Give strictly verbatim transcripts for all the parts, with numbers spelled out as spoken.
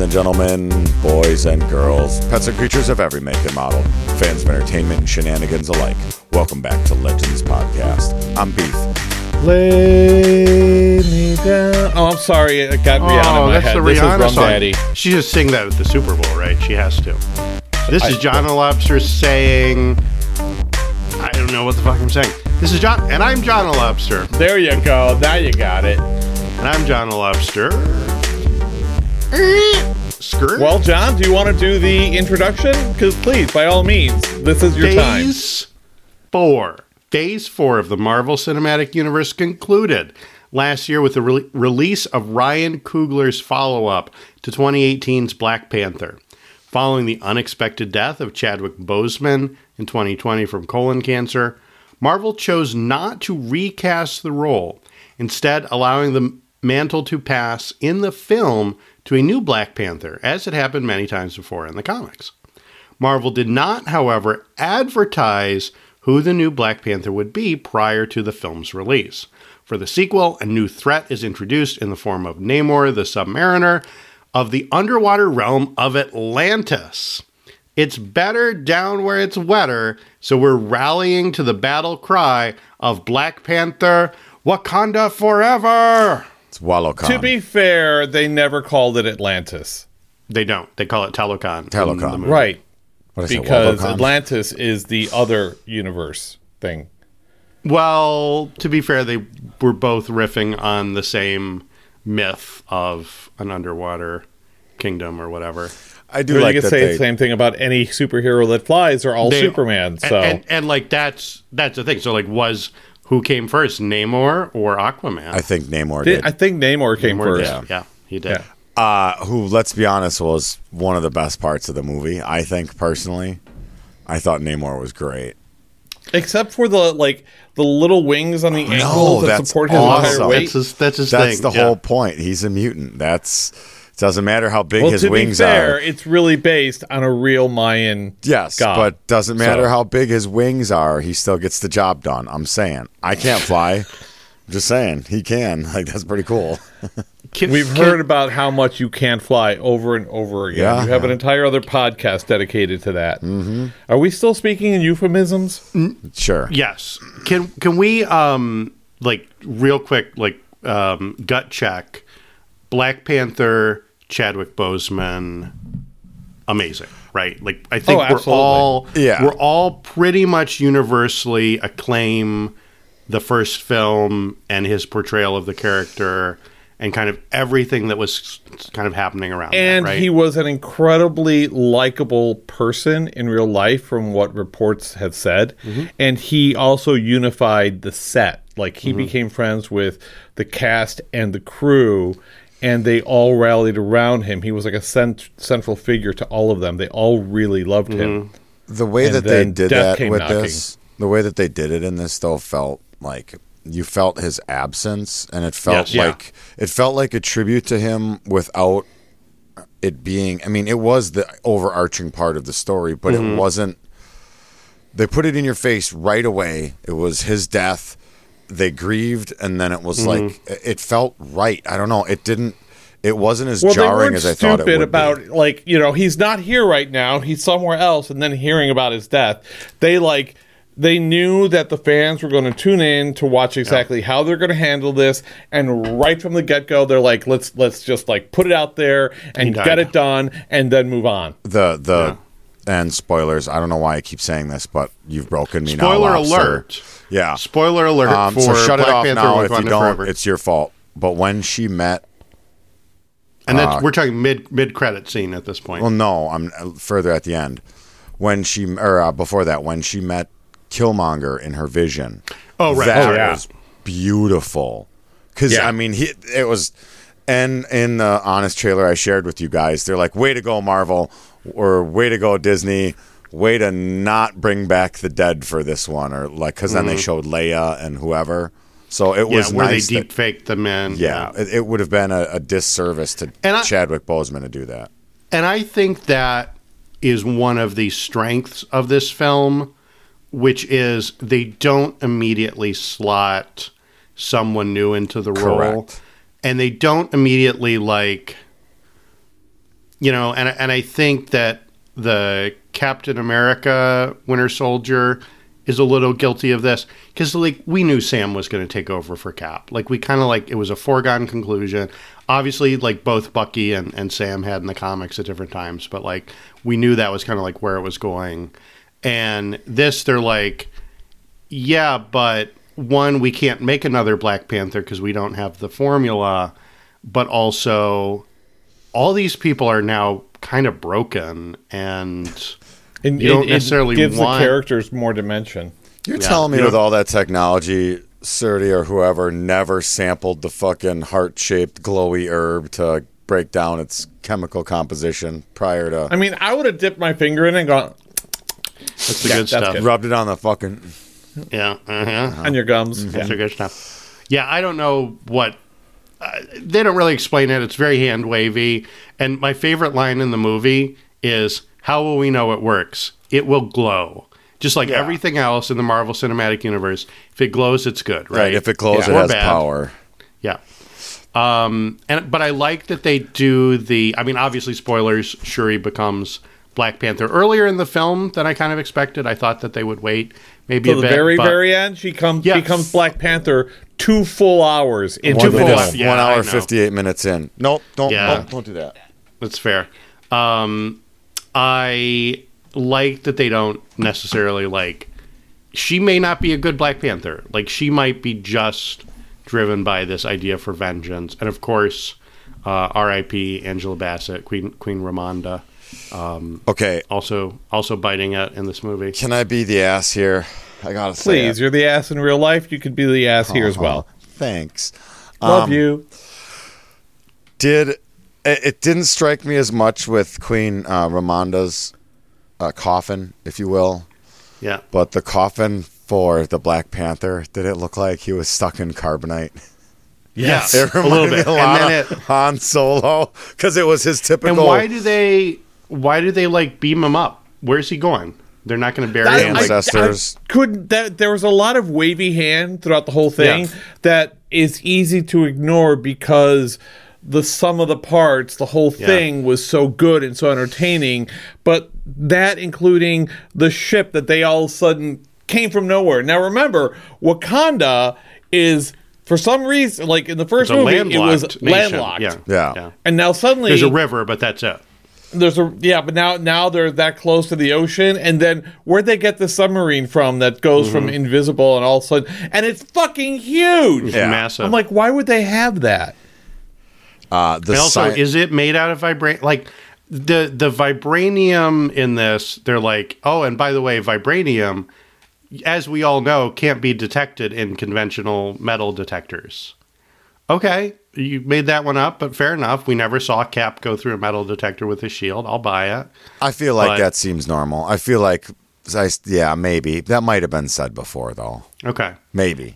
and gentlemen, boys and girls, pets and creatures of every make and model, fans of entertainment and shenanigans alike. Welcome back to Legends Podcast. I'm Beef. Lay me down. Oh, I'm sorry. I got Rihanna oh, in my that's head. the This Rihanna is Rum song. Daddy. She just sing that at the Super Bowl, right? She has to. This is I- John Lobster saying, I don't know what the fuck I'm saying. This is John, and I'm John Lobster, There you go. Now you got it. and I'm John Lobster. Skirt. Well, John, do you want to do the introduction? Because please, by all means, this is your time. Phase four. Phase four of the Marvel Cinematic Universe concluded last year with the re- release of Ryan Coogler's follow-up to twenty eighteen's Black Panther. Following the unexpected death of Chadwick Boseman in twenty twenty from colon cancer, Marvel chose not to recast the role, instead allowing the mantle to pass in the film to a new Black Panther, as it happened many times before in the comics. Marvel did not, however, advertise who the new Black Panther would be prior to the film's release. For the sequel, a new threat is introduced in the form of Namor the Submariner of the underwater realm of Atlantis. It's better down where it's wetter, so we're rallying to the battle cry of Black Panther, Wakanda forever! It's Wallokan. To be fair, they never called it Atlantis. They don't. They call it Talokan. Talokan. Right. What is it, Because Wallokan? Atlantis is the other universe thing. Well, to be fair, they were both riffing on the same myth of an underwater kingdom or whatever. I do Or like you that could say they... the same thing about any superhero that flies. They're all They- Superman. So And, and, and like that's that's the thing. So like, was who came first, Namor or Aquaman? I think Namor Did- did. I think Namor came Namor first. did. Yeah, he did. Yeah. Uh, who, let's be honest, was one of the best parts of the movie, I think, personally. I thought Namor was great. Except for the like the little wings on the ankles that that's support his awesome. entire weight. That's his, that's his That's thing. the yeah. whole point. He's a mutant. That's... Doesn't matter how big Well, his to wings be fair, are. it's really based on a real Mayan Yes, god. but doesn't matter So- how big his wings are. He still gets the job done. I'm saying. I can't fly. I'm just saying. He can. Like, that's pretty cool. Can- We've can- heard about how much you can't fly over and over again. Yeah. You have an entire other podcast dedicated to that. Mm-hmm. Are we still speaking in euphemisms? Sure. Yes. Can can we um like real quick like um gut check Black Panther, Chadwick Boseman, amazing, right? Like I think Oh, we're absolutely. all Yeah. we're all pretty much universally acclaim the first film and his portrayal of the character and kind of everything that was kind of happening around And that, right? he was an incredibly likable person in real life, from what reports have said. Mm-hmm. And he also unified the set. Like, he Mm-hmm. became friends with the cast and the crew, and they all rallied around him. He was like a cent- central figure to all of them. They all really loved him. The way And that they then did death that came with knocking. this, the way that they did it in this, though, felt like you felt his absence, and it felt Yes. Yeah. like it felt like a tribute to him without it being. I mean, it was the overarching part of the story, but Mm-hmm. it wasn't. They put it in your face right away. It was his death. They grieved, and then it was Mm-hmm. like it felt right. I don't know. It didn't. It wasn't as Well, they jarring weren't as I thought it stupid would about, be. like, you know, he's not here right now. He's somewhere else. And then hearing about his death, they, like, they knew that the fans were going to tune in to watch exactly how they're going to handle this. And right from the get-go, they're like, let's let's just, like, put it out there and He died. get it done and then move on. The the and spoilers. I don't know why I keep saying this, but you've broken me now. Spoiler Lobster. alert. Yeah. Spoiler alert Um, for so shut Black it off Panther now. If you Wakanda don't, Forever. it's your fault. But when she met, And that's Uh, we're talking mid mid credit scene at this point. well, no, I'm uh, further at the end. When she, or uh, before that, when she met Killmonger in her vision. Oh, right. That Oh, yeah. was beautiful. Because Yeah. I mean, he it was, and in the honest trailer I shared with you guys, they're like, "Way to go, Marvel," or "Way to go, Disney." Way to not bring back the dead for this one, or like because then they showed Leia and whoever. So it yeah, was where nice they that- deep faked the men. Yeah, it, it would have been a, a disservice to And I- Chadwick Boseman to do that. And I think that is one of the strengths of this film, which is they don't immediately slot someone new into the role. Correct. And they don't immediately like you know, and and I think that the Captain America Winter Soldier is a little guilty of this because, like, we knew Sam was going to take over for Cap. Like, we kind of like it was a foregone conclusion. Obviously, like both Bucky and, and Sam had in the comics at different times, but like we knew that was kind of like where it was going. And this, they're like, yeah, but one, we can't make another Black Panther because we don't have the formula, but also all these people are now kind of broken, and And you don't it, necessarily it gives want the characters more dimension. You're Yeah. telling me You with know- all that technology, Surdy or whoever never sampled the fucking heart-shaped glowy herb to break down its chemical composition prior to I mean, I would have dipped my finger in and gone that's the Yeah, good that's stuff. good. rubbed it on the fucking. Yeah, uh-huh. on your gums. That's Yeah. the good stuff. Yeah, I don't know what. Uh, they don't really explain it. It's very hand wavy. And my favorite line in the movie is, "How will we know it works? It will glow." Just like Yeah. everything else in the Marvel Cinematic Universe, if it glows, it's good, right? Right. If it glows, Yeah. it Or has bad. power. Yeah. Um, and but I like that they do the. I mean, obviously, spoilers. Shuri becomes Black Panther earlier in the film than I kind of expected. I thought that they would wait maybe To a the bit. very, but- very end, she comes Yeah. becomes Black Panther two full hours into Two the full film. hours. Yeah, One I hour know. fifty-eight minutes in. Nope. Don't. Yeah. Don't, don't do that. That's fair. Um, I like that they don't necessarily like. She may not be a good Black Panther. Like, she might be just driven by this idea for vengeance. And of course, uh, R I P Angela Bassett, Queen Queen Ramonda, Okay. also also biting it in this movie. Can I be the ass here? I gotta say. Please, it. you're the ass in real life. You could be the ass here as well. Thanks. Love Um, you. Did it, it didn't strike me as much with Queen uh, Ramonda's uh, coffin, if you will, Yeah. but the coffin for the Black Panther, did it look like he was stuck in carbonite? Yes. It a little reminded me bit. a lot And then of it. Han Solo because it was his typical. And why do they? Why do they like beam him up? Where's he going? They're not going to bury I- him. I- Like, ancestors. I couldn't. That there was a lot of wavy hand throughout the whole thing Yeah. that is easy to ignore because the sum of the parts, the whole thing was so good and so entertaining. But that, including the ship that they all of a sudden came from nowhere. Now remember, Wakanda is for some reason, like in the first it's a movie, it was landlocked nation. landlocked. Yeah. Yeah. And now suddenly There's a river, but that's it. There's a yeah, but now now they're that close to the ocean, and then where'd they get the submarine from that goes Mm-hmm. from invisible and all of a sudden, and it's fucking huge. Yeah. Massive. I'm like, why would they have that? Uh, the And also, sci- is it made out of vibranium? Like the the vibranium in this, they're like, oh, and by the way, vibranium, as we all know, can't be detected in conventional metal detectors. Okay, you made that one up, but fair enough. We never saw Cap go through a metal detector with his shield. I'll buy it. I feel like but- that seems normal. I feel like, I, yeah, maybe that might have been said before, though. Okay. Maybe.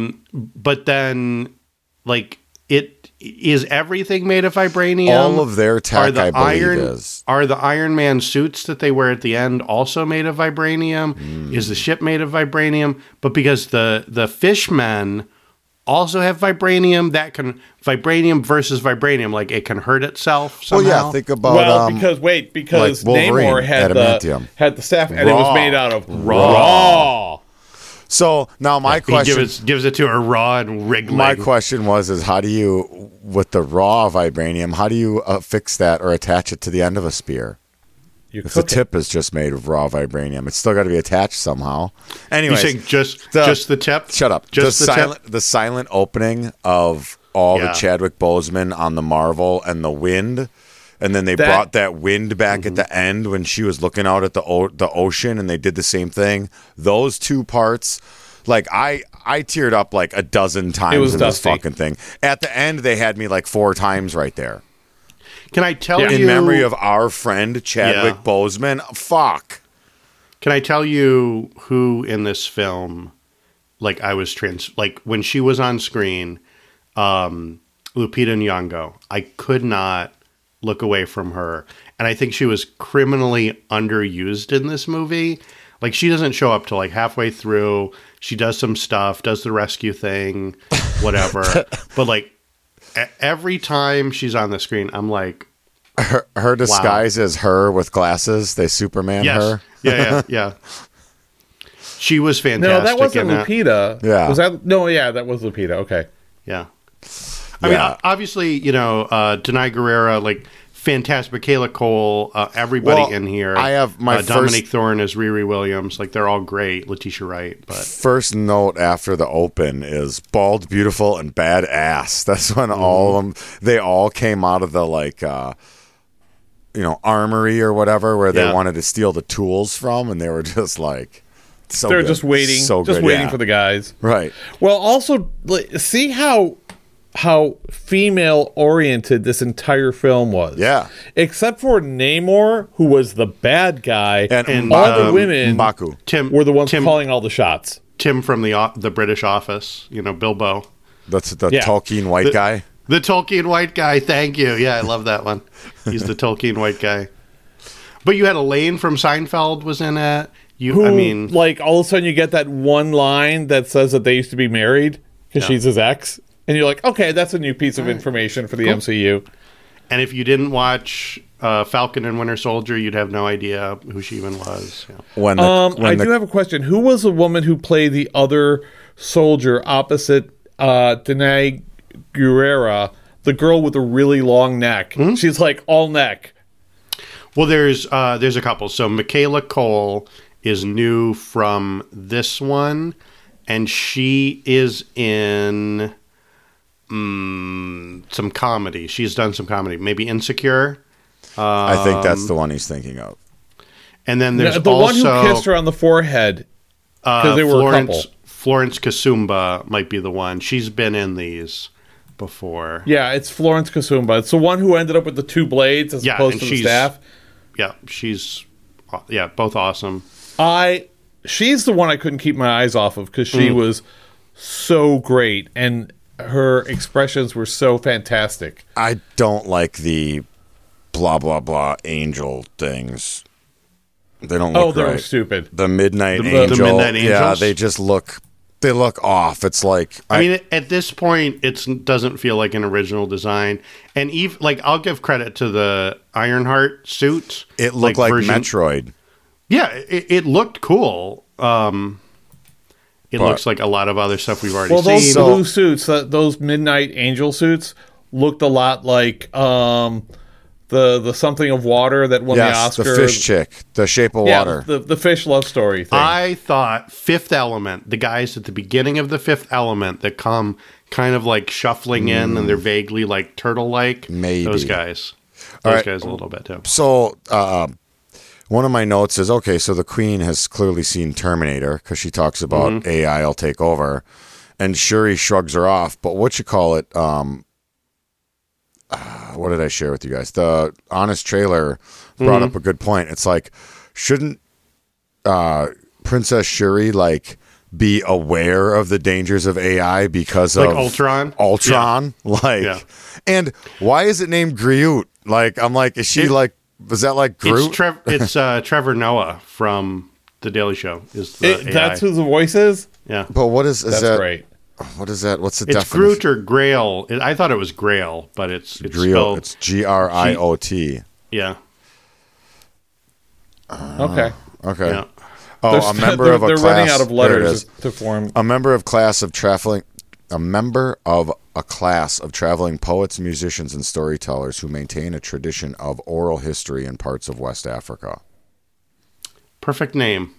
But then, like, it is everything made of vibranium. All of their tech, Are the I believe, iron, is. Are the Iron Man suits that they wear at the end also made of vibranium? Mm. Is the ship made of vibranium? But because the the fishmen also have vibranium, that can vibranium versus vibranium, like it can hurt itself Well, somehow. yeah. Think about. well, um, because wait, because like Wolverine, Namor had the adamantium. had the staff, and it was Raw. made out of Raw. raw. So now my he question. gives, gives it to her raw and wriggling. My question was: Is how do you, with the raw vibranium, how do you uh, fix that or attach it to the end of a spear? You If the cook it. tip is just made of raw vibranium, it's still got to be attached somehow. You Anyway, saying just the- just the tip? shut up. Just the, the silent, tip? the silent opening of all Yeah. the Chadwick Boseman on the Marvel and the wind, and then they That- brought that wind back at the end when she was looking out at the o- the ocean, and they did the same thing. Those two parts. Like I, I teared up like a dozen times was in dusty. this fucking thing. At the end, they had me like four times right there. Can I tell Yeah. you In memory of our friend Chadwick Yeah. Boseman. Fuck. Can I tell you who in this film, like I was trans, like when she was on screen, um, Lupita Nyong'o, I could not look away from her, and I think she was criminally underused in this movie. Like she doesn't show up till like halfway through. She does some stuff, does the rescue thing, whatever. But like e- every time she's on the screen, I'm like, her, her disguise wow. is her with glasses. They Superman yes. her. Yeah, yeah, yeah. She was fantastic. No, that wasn't that. Lupita. Yeah. Was that? No, yeah, that was Lupita. Okay. Yeah. I yeah. mean, obviously, you know, uh, Denai Guerrera, like, fantastic. Michaela Cole, uh, everybody well, in here. I have my uh, first, Dominique Thorne as Riri Williams. Like, they're all great. Letitia Wright. But first note after the open is bald, beautiful, and badass. That's when mm. all of them, they all came out of the, like, uh, you know, armory or whatever, where they yeah. wanted to steal the tools from, and they were just like, so they're good. just waiting, so just good, waiting yeah. for the guys. Right. Well, also like, see how how female oriented this entire film was. Yeah. Except for Namor, who was the bad guy, and, and all all um, the women M'Baku. Tim, were the ones Tim, calling all the shots. Tim from the the British Office, you know, Bilbo. That's the Yeah. Tolkien white the, guy. The Tolkien white guy. Thank you. Yeah, I love that one. He's the Tolkien white guy. But you had Elaine from Seinfeld was in it. You, Who, I mean, like all of a sudden you get that one line that says that they used to be married because Yeah. she's his ex, and you're like, okay, that's a new piece of information for the Cool. M C U. and if you didn't watch uh, Falcon and Winter Soldier, you'd have no idea who she even was. Yeah. When the, Um, when I the, do have a question. Who was the woman who played the other soldier opposite uh, Denai Guerrera, the girl with the really long neck? Hmm? She's like all neck. Well, there's uh, there's a couple. So Michaela Cole is new from this one, and she is in um, some comedy. She's done some comedy, maybe Insecure. Um, I think that's the one he's thinking of. And then there's No, the also one who kissed her on the forehead because uh, they were Florence, a couple. Florence Kasumba might be the one. She's been in these before. Yeah, it's Florence Kasumba. It's the one who ended up with the two blades as Yeah, opposed and to the she's- staff. Yeah, she's yeah, both awesome. I she's the one I couldn't keep my eyes off of because she Mm. was so great and her expressions were so fantastic. I don't like the blah blah blah angel things. They don't look Oh, they're right. stupid. The Midnight The- the Angel. Midnight Yeah, Angels? they just look. They look off. It's like I mean, at this point, it doesn't feel like an original design. And even like, I'll give credit to the Ironheart suit. it looked like, version- Metroid. Yeah, it, it looked cool. Um, it But- looks like a lot of other stuff we've already Well, those seen. So- blue suits, that those Midnight Angel suits, looked a lot like um, the the something of water that won Yes, the the, Oscar. fish chick, the Shape of yeah, Water. the the fish love story thing. I thought Fifth Element, the guys at the beginning of the Fifth Element that come kind of like shuffling in and they're vaguely like turtle-like. Maybe. Those guys. All Those right. guys a little bit too. So, uh, one of my notes is okay. So the Queen has clearly seen Terminator because she talks about Mm-hmm. A I will take over, and Shuri shrugs her off. But what you call it? Um, uh, what did I share with you guys? The Honest trailer brought Mm-hmm. up a good point. It's like, shouldn't uh, Princess Shuri like be aware of the dangers of A I because Like of Ultron? Ultron, like, Yeah. and why is it named Groot? Like, I'm like, is she It- like? Was that like Groot? It's, Trev- it's uh, Trevor Noah from The Daily Show. Is the It- A I. that's who the voice is. Yeah. But what is is That's that? great. What is that? What's the It's definition? Groot or Grail. It, I thought it was Grail, but it's it's Griot. spelled It's G R I O T. yeah. Okay. Okay. Yeah. Oh, They're a st- member they're, of a they're class. running out of there it letters is. to form. A member of class of traveling. A member of a class of traveling poets, musicians, and storytellers who maintain a tradition of oral history in parts of West Africa. Perfect name.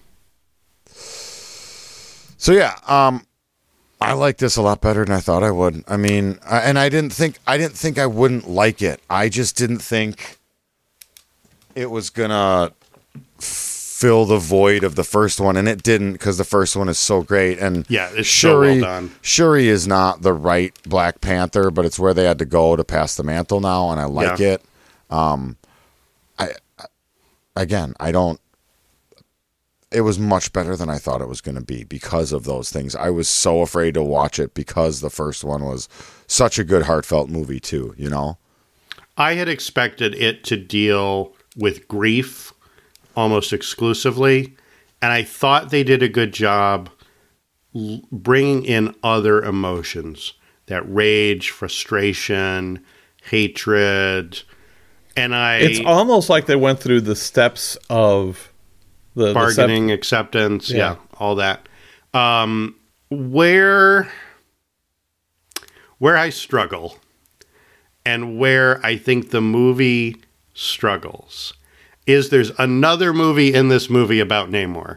So yeah, um, I like this a lot better than I thought I would. I mean, I, and I didn't think I didn't think I wouldn't like it. I just didn't think it was gonna fill the void of the first one, and it didn't because the first one is so great. And Yeah, it's so Shuri, well done. Shuri is not the right Black Panther, but it's where they had to go to pass the mantle now, and I like Yeah. it. Um, I again, I don't. It was much better than I thought it was going to be because of those things. I was so afraid to watch it because the first one was such a good heartfelt movie too, you know? I had expected it to deal with grief almost exclusively, and I thought they did a good job l- bringing in other emotions, that rage, frustration, hatred, And I It's almost like they went through the steps of the bargaining, the step- acceptance, yeah. Yeah. all that. Um, where where I struggle and where I think the movie struggles is there's another movie in this movie about Namor.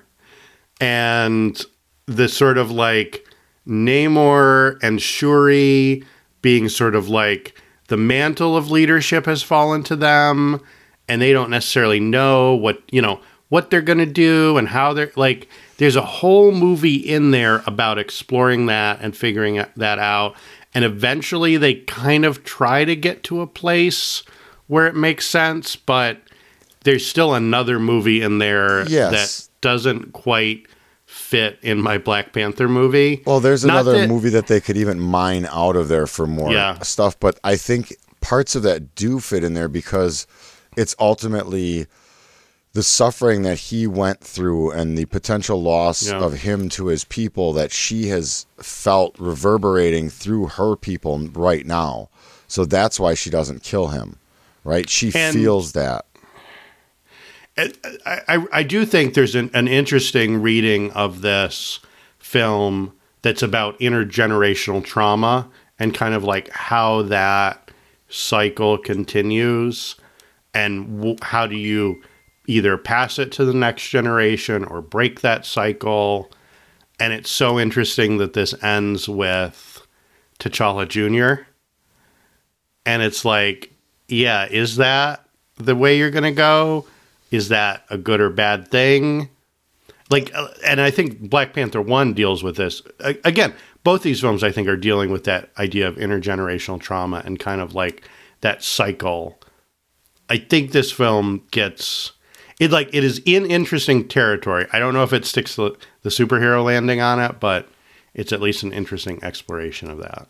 And the sort of like Namor and Shuri being sort of like the mantle of leadership has fallen to them, and they don't necessarily know what, you know, what they're going to do and how they're like, there's a whole movie in there about exploring that and figuring that out. And eventually they kind of try to get to a place where it makes sense, but there's still another movie in there Yes. that doesn't quite fit in my Black Panther movie. Well, there's Not another that- movie that they could even mine out of there for more Yeah. stuff, but I think parts of that do fit in there because it's ultimately the suffering that he went through and the potential loss Yeah. of him to his people that she has felt reverberating through her people right now. So that's why she doesn't kill him, right? She And- feels that. I, I, I do think there's an, an interesting reading of this film that's about intergenerational trauma and kind of like how that cycle continues and w- how do you either pass it to the next generation or break that cycle. And it's so interesting that this ends with T'Challa Junior And it's like, yeah, is that the way you're going to go? Is that a good or bad thing? Like, uh, and I think Black Panther one deals with this. A- again, both these films, I think, are dealing with that idea of intergenerational trauma and kind of like that cycle. I think this film gets it like it is in interesting territory. I don't know if it sticks to the superhero landing on it, but it's at least an interesting exploration of that.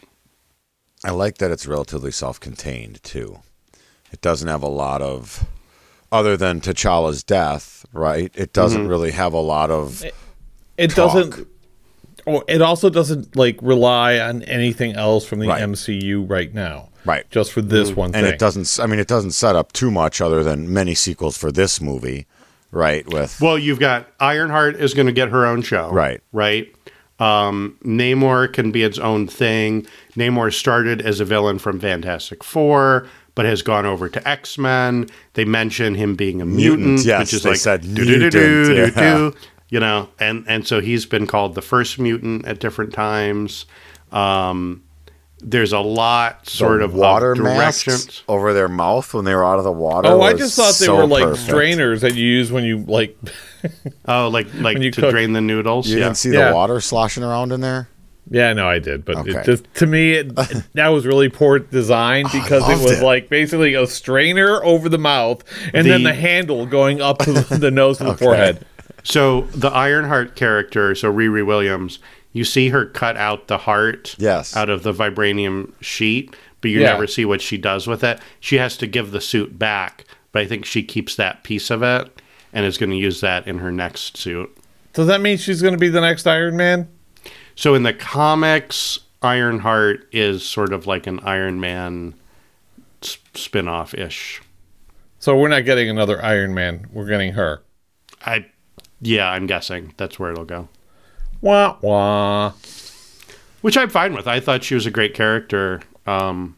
I like that it's relatively self-contained too. It doesn't have a lot of, other than T'Challa's death, right? It doesn't Mm-hmm. really have a lot of. It talk. doesn't. Or it also doesn't like rely on anything else from the Right. M C U right now. Right. Just for this one And thing. it doesn't. I mean, it doesn't set up too much other than many sequels for this movie, right? With Well, you've got Ironheart is going to get her own show. Right. Right. Um, Namor can be its own thing. Namor started as a villain from Fantastic Four, but has gone over to X-Men. They mention him being a mutant, Mutant, yes, which is they like said do-do-do-do, mutant, yeah. do-do, you know, and, and so he's been called the first mutant at different times. Um, there's a lot sort the of water of masks directions. over their mouth when they were out of the water. oh, I was just thought they so were like perfect. strainers that you use when you like. Oh, like like When you to cook. drain the noodles. You yeah. didn't see Yeah. the water sloshing around in there. Yeah, no, I did, but Okay. it just to me it, that was really poor design because it loved was it. like basically a strainer over the mouth and then The- the handle going up to the, the nose and the forehead. So the Ironheart character, so Riri Williams, you see her cut out the heart Yes. out of the vibranium sheet, but you Yeah. never see what she does with it. She has to give the suit back, but I think she keeps that piece of it and is going to use that in her next suit. Does that mean she's going to be the next Iron Man? So in the comics, Ironheart is sort of like an Iron Man s- spin-off-ish. So we're not getting another Iron Man. We're getting her. I, yeah, I'm guessing that's where it'll go. Wah wah. Which I'm fine with. I thought she was a great character. Um,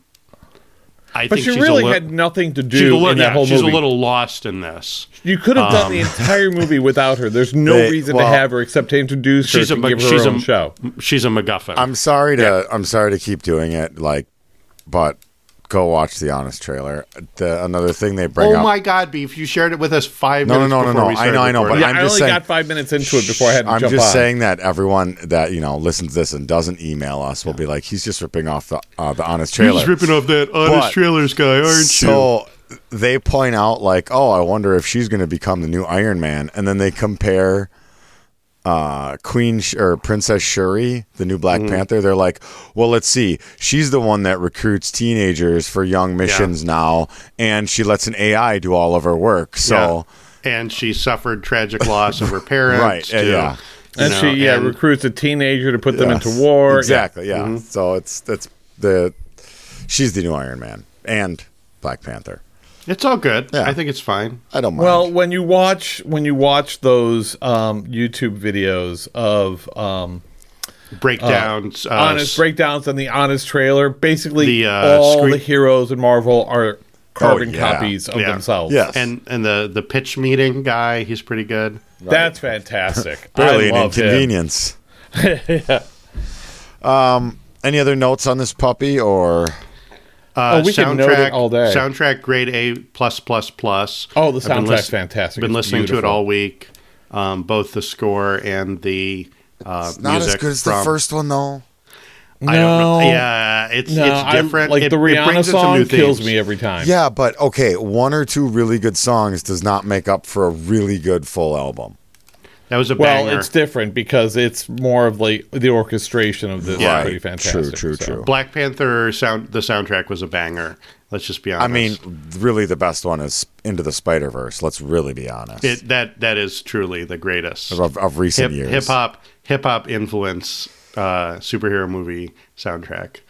I But think she she's really a li- had nothing to she's do a li- in that yeah, whole she's movie. a little lost in this. You could have done Um, the entire movie without her. There's no They- reason well, to have her except to introduce her She's a to ma- give her she's her a own show. she's a MacGuffin. I'm sorry to. I'm sorry to keep doing it. Like, but go watch the Honest trailer. The another thing they bring oh up. my God, Beef! You shared it with us five No, no, minutes no, no, before no. we I started know, I know, recording. but Yeah, I'm I just only saying- got five minutes into it before I had to I'm jump just on. saying that everyone that you know listens to this and doesn't email us will be like, he's just ripping off the uh, the Honest You're trailer. just ripping off that honest But- trailers guy, aren't you? So they point out like, oh, I wonder if she's going to become the new Iron Man, and then they compare uh, Queen Sh- or Princess Shuri, the new Black Mm-hmm. Panther. They're like, well, let's see, she's the one that recruits teenagers for young missions now, and she lets an A I do all of her work. So Yeah. And she suffered tragic loss of her parents. Right, too. yeah. You and know, she yeah and- recruits a teenager to put them Yes, into war. exactly, yeah. Mm-hmm. So it's that's the she's the new Iron Man and Black Panther. It's all good. Yeah. I think it's fine. I don't mind. Well, when you watch when you watch those um, YouTube videos of um, Breakdowns. Uh, honest breakdowns on the honest trailer, basically The, uh, all screen- the heroes in Marvel are carbon Oh, yeah. copies of Yeah. themselves. Yes. and and the the pitch meeting guy, he's pretty good. That's fantastic. barely I an love him. inconvenience. Um, any other notes on this puppy or? Uh, Oh, we can note it all day. Soundtrack grade A plus plus plus. Oh, the I've been soundtrack's fantastic. Been It's listening to it beautiful. all week. Um, both the score and the uh, Not music as good as from, the first one, though. I don't know. No. Yeah, it's No, it's I- different. like It- the it Rihanna brings in some song new kills themes. me every time. Yeah, but okay, one or two really good songs does not make up for a really good full album. That was a Well, banger. it's different because it's more of like the orchestration of this. Yeah. is pretty fantastic. True, true, so. true. Black Panther sound. The soundtrack was a banger. Let's just be honest. I mean, really, the best one is Into the Spider Verse. Let's really be honest. it, that that is truly the greatest of, of recent years. hip hop hip hop influence uh, superhero movie soundtrack.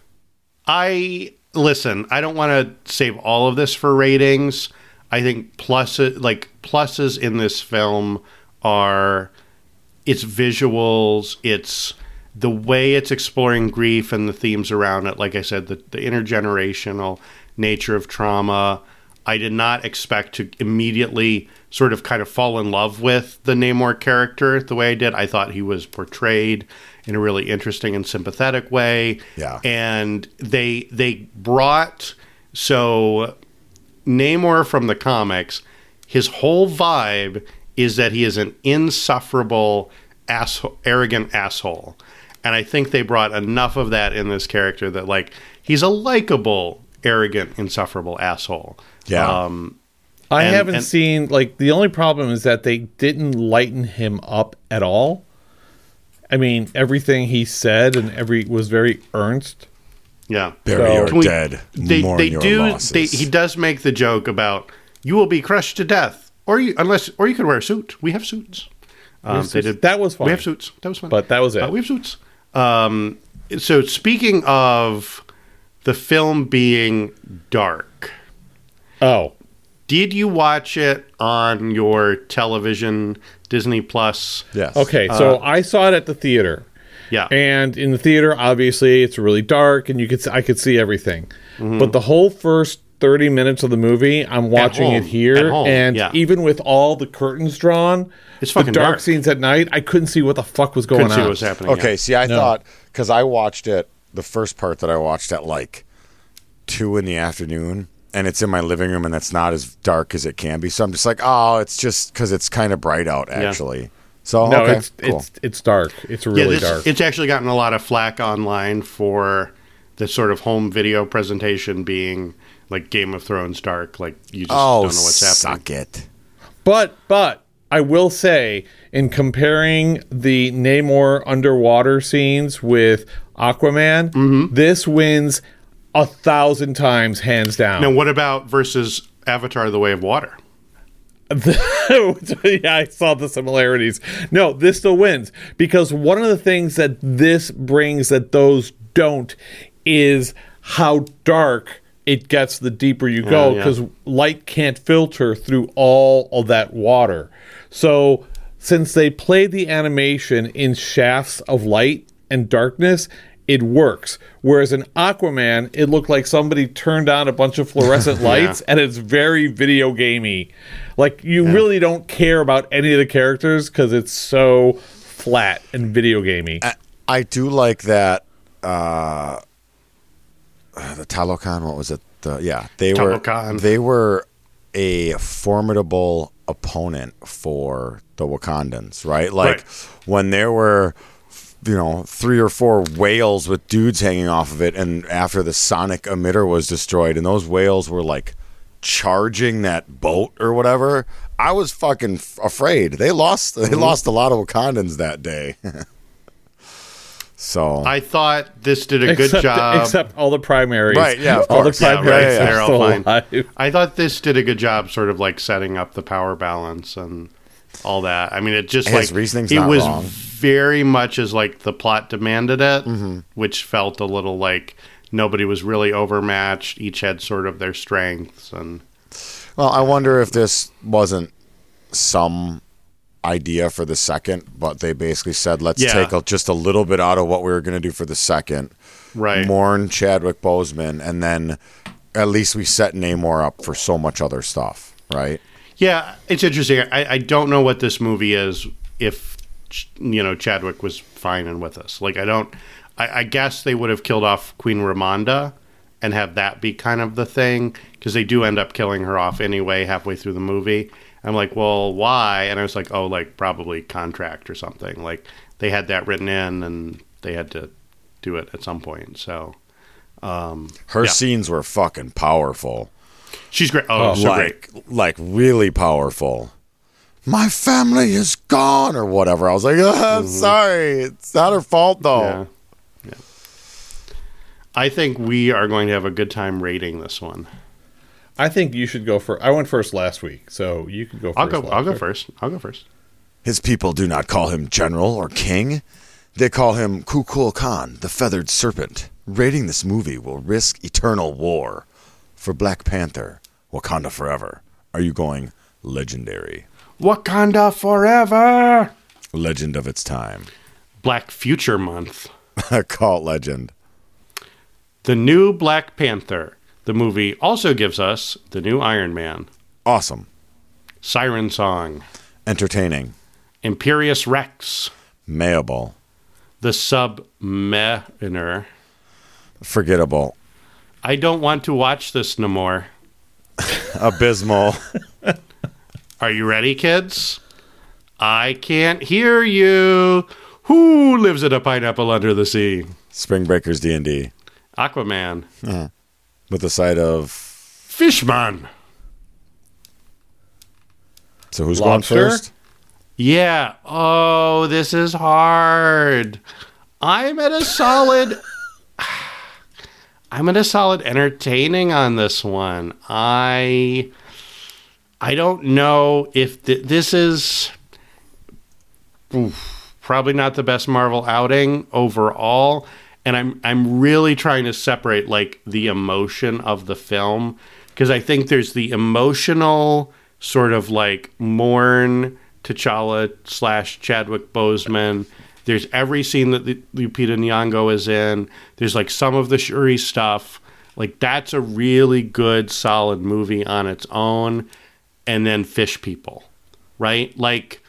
I listen. I don't want to save all of this for ratings. I think pluses like pluses in this film are its visuals, its the way it's exploring grief and the themes around it. Like I said, the, the intergenerational nature of trauma. I did not expect to immediately sort of kind of fall in love with the Namor character the way I did. I thought he was portrayed in a really interesting and sympathetic way. Yeah. And they they brought so Namor from the comics, his whole vibe is that he is an insufferable asshole, arrogant asshole. And I think they brought enough of that in this character that like he's a likable, arrogant, insufferable asshole. Yeah. Um, I And- haven't and- seen like the only problem is that they didn't lighten him up at all. I mean, everything he said and every was very earnest. yeah. Bury So- your Can we- dead. They mourn they your do losses. they, he does make the joke about you will be crushed to death or you unless or you could wear a suit. We have suits. Um, they did That was fun. We have suits. That was fun. But that was it. Uh, we have suits. Um, so speaking of the film being dark, Oh, did you watch it on your television, Disney Plus? Yes. okay. So I saw it at the theater. Yeah. And in the theater, obviously, it's really dark, and you could I could see everything. Mm-hmm. But the whole first thirty minutes of the movie, I'm watching home. it here, At home, and yeah. even with all the curtains drawn, It's the fucking dark, dark. scenes at night, I couldn't see what the fuck was going Couldn't see on. what was happening. Okay, yeah. see, I No. thought, because I watched it, the first part that I watched at like two in the afternoon, and it's in my living room, and it's not as dark as it can be. So I'm just like, oh, it's just because it's kind of bright out, actually. So, No, okay, it's cool. it's it's dark. It's Yeah, really this, dark. it's actually gotten a lot of flack online for the sort of home video presentation being like Game of Thrones dark. Like you just oh, don't know what's happening. suck it. But but I will say, in comparing the Namor underwater scenes with Aquaman, Mm-hmm. this wins a thousand times, hands down. Now, what about versus Avatar: The Way of Water? Yeah, I saw the similarities. No, this still wins because one of the things that this brings that those don't is how dark it gets the deeper you go yeah. because light can't filter through all of that water. So since they played the animation in shafts of light and darkness, it works. Whereas in Aquaman, it looked like somebody turned on a bunch of fluorescent lights and it's very video gamey. Like you really don't care about any of the characters because it's so flat and video gamey. I, I do like that. Uh, uh, the Talokan, what was it? The, yeah, they Talokan. were they were a formidable opponent for the Wakandans, right? Like Right. when there were, you know, three or four whales with dudes hanging off of it, and after the sonic emitter was destroyed, and those whales were like charging that boat or whatever, I was fucking f- afraid. They lost. They Mm-hmm. lost a lot of Wakandans that day. So I thought this did a good except, job. except all the primaries. Right, yeah, of all the course. Yeah, primaries right, yeah, are they're all still fine. alive. I thought this did a good job, sort of like setting up the power balance and all that. I mean, it just His like reasoning's it not was wrong. very much as like the plot demanded it, Mm-hmm. which felt a little like nobody was really overmatched. Each had sort of their strengths, and Well, I wonder if this wasn't some idea for the second, but they basically said, let's Yeah. take a, just a little bit out of what we were going to do for the second. Right. Mourn Chadwick Boseman, and then at least we set Namor up for so much other stuff, right? Yeah, it's interesting. I, I don't know what this movie is if, you know, Chadwick was fine and with us. Like, I don't... I, I guess they would have killed off Queen Ramonda and have that be kind of the thing, because they do end up killing her off anyway halfway through the movie. I'm like, well, why? And I was like, oh, like, probably contract or something. Like, they had that written in, and they had to do it at some point. So, um, Her yeah. scenes were fucking powerful. She's great. Oh, so like, great. like really powerful. My family is gone, or whatever. I was like, oh, I'm Mm-hmm. sorry. It's not her fault, though. Yeah. yeah. I think we are going to have a good time rating this one. I think you should go first. I went first last week, so you could go first. I'll go. last I'll go week. first. I'll go first. His people do not call him general or king. They call him Kukul Khan, the feathered serpent. Rating this movie will risk eternal war. For Black Panther, Wakanda Forever. Are you going legendary? Wakanda forever. Legend of its time. Black Future Month. Cult legend. The new Black Panther. The movie also gives us the new Iron Man. Awesome. Siren Song. Entertaining. Imperious Rex. Mayable. The Submariner. Forgettable. I don't want to watch this no more. Abysmal. Are you ready, kids? I can't hear you. Who lives in a pineapple under the sea? Spring Breakers D and D. Aquaman. With the side of... Fishman. So who's Lobster? going first? Yeah. Oh, this is hard. I'm at a solid... I'm at a solid entertaining on this one. I... I don't know if th- this is... Oof, probably not the best Marvel outing overall. And I'm I'm really trying to separate like the emotion of the film, because I think there's the emotional sort of like mourn T'Challa slash Chadwick Boseman. There's every scene that the, Lupita Nyong'o is in. There's like some of the Shuri stuff. Like that's a really good solid movie on its own. And then Fish People, right? Like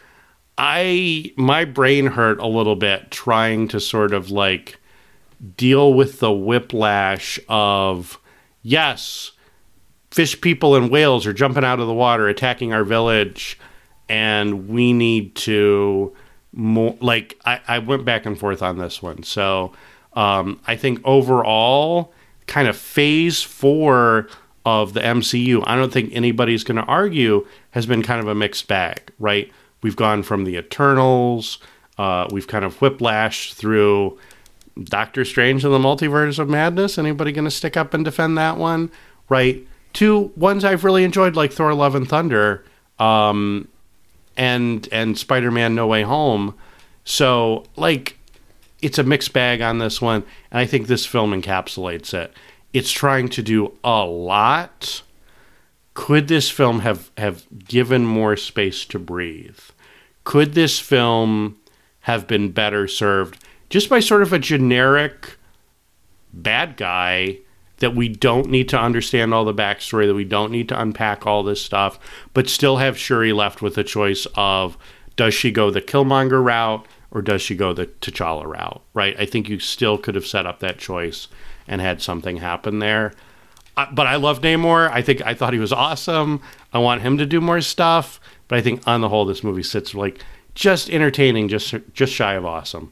I my brain hurt a little bit trying to sort of like deal with the whiplash of, yes, fish people and whales are jumping out of the water, attacking our village, and we need to more, like, I, I went back and forth on this one. So um, I think overall, kind of phase four of the M C U, I don't think anybody's going to argue, has been kind of a mixed bag, right? We've gone from the Eternals, uh, we've kind of whiplashed through Doctor Strange and the Multiverse of Madness. Anybody going to stick up and defend that one? Right. Two ones I've really enjoyed, like Thor: Love and Thunder, um, and and Spider-Man: No Way Home. So, like, it's a mixed bag on this one, and I think this film encapsulates it. It's trying to do a lot. Could this film have, have given more space to breathe? Could this film have been better served just by sort of a generic bad guy that we don't need to understand all the backstory, that we don't need to unpack all this stuff, but still have Shuri left with a choice of, does she go the Killmonger route or does she go the T'Challa route, right? I think you still could have set up that choice and had something happen there. Uh, but I love Namor. I think I thought he was awesome. I want him to do more stuff. But I think on the whole, this movie sits like just entertaining, just just shy of awesome.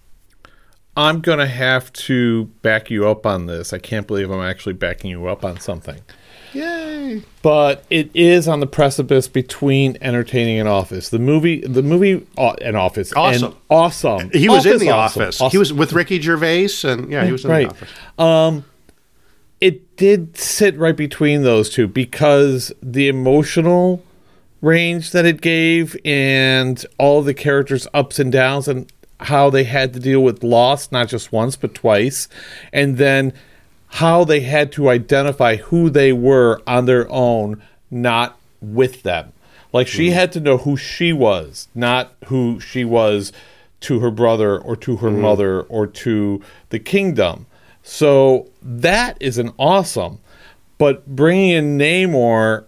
I'm going to have to back you up on this. I can't believe I'm actually backing you up on something. Yay! But it is on the precipice between entertaining and Office. The movie, the movie, uh, and Office, Awesome. and awesome. He was Office, in The awesome. Office. Awesome. He was with Ricky Gervais, and yeah, he was in right. The Office. Um, it did sit right between those two because the emotional range that it gave and all the characters' ups and downs and how they had to deal with loss, not just once, but twice. And then how they had to identify who they were on their own not with them. Like, she mm. had to know who she was, not who she was to her brother or to her mm. mother or to the kingdom. So that is an awesome. But bringing in Namor,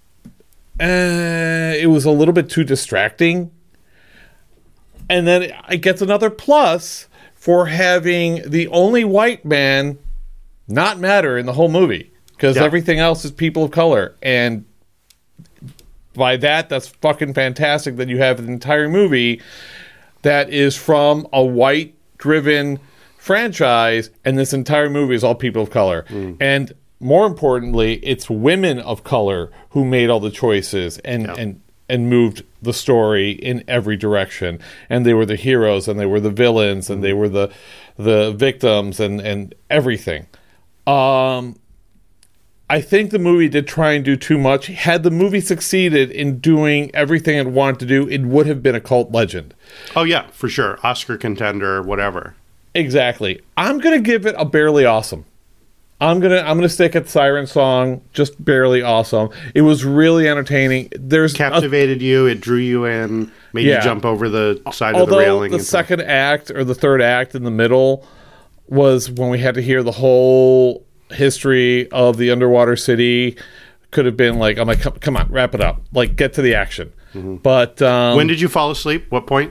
uh, it was a little bit too distracting. And then it gets another plus for having the only white man not matter in the whole movie. Because yeah. everything else is people of color. And by that, that's fucking fantastic that you have an entire movie that is from a white-driven franchise, and this entire movie is all people of color. Mm. And more importantly, it's women of color who made all the choices and, yeah. and, and moved the story in every direction. And they were the heroes, and they were the villains, and they were the the victims, and, and everything. Um... I think the movie did try and do too much. Had the movie succeeded in doing everything it wanted to do, it would have been a cult legend. Oh, yeah, for sure. Oscar contender, whatever. Exactly. I'm going to give it a barely awesome. I'm going to I'm going to stick at Siren Song, just barely awesome. It was really entertaining. There's captivated a, you, it drew you in, made yeah. you jump over the side Although of the railing. The second act or the third act in the middle was when we had to hear the whole history of the underwater city. Could have been like, I'm like, come, come on, wrap it up. Like, get to the action. Mm-hmm. But um, when did you fall asleep? What point?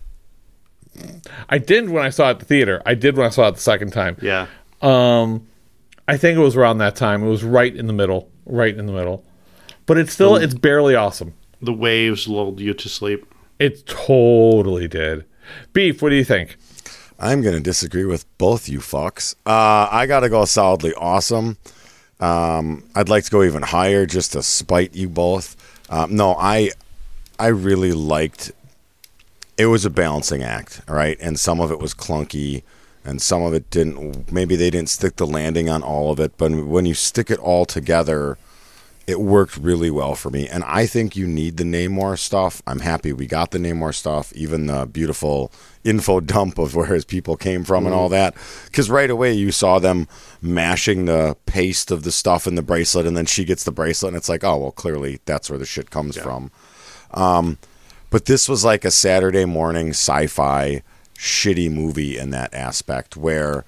I didn't when I saw it at the theater. I did when I saw it the second time. Yeah. Um, I think it was around that time. It was right in the middle. Right in the middle. But it's still, the, it's barely awesome. The waves lulled you to sleep. It totally did. Beef, what do you think? I'm going to disagree with both you fucks. Uh, I got to go solidly awesome. Um, I'd like to go even higher just to spite you both. Um, no, I I really liked... It was a balancing act, right? And some of it was clunky, and some of it didn't... Maybe they didn't stick the landing on all of it, but when you stick it all together, it worked really well for me. And I think you need the Namor stuff. I'm happy we got the Namor stuff, even the beautiful info dump of where his people came from mm-hmm. and all that. Because right away you saw them mashing the paste of the stuff in the bracelet, and then she gets the bracelet, and it's like, oh, well, clearly that's where the shit comes yeah. from. Um, but this was like a Saturday morning sci-fi shitty movie in that aspect, where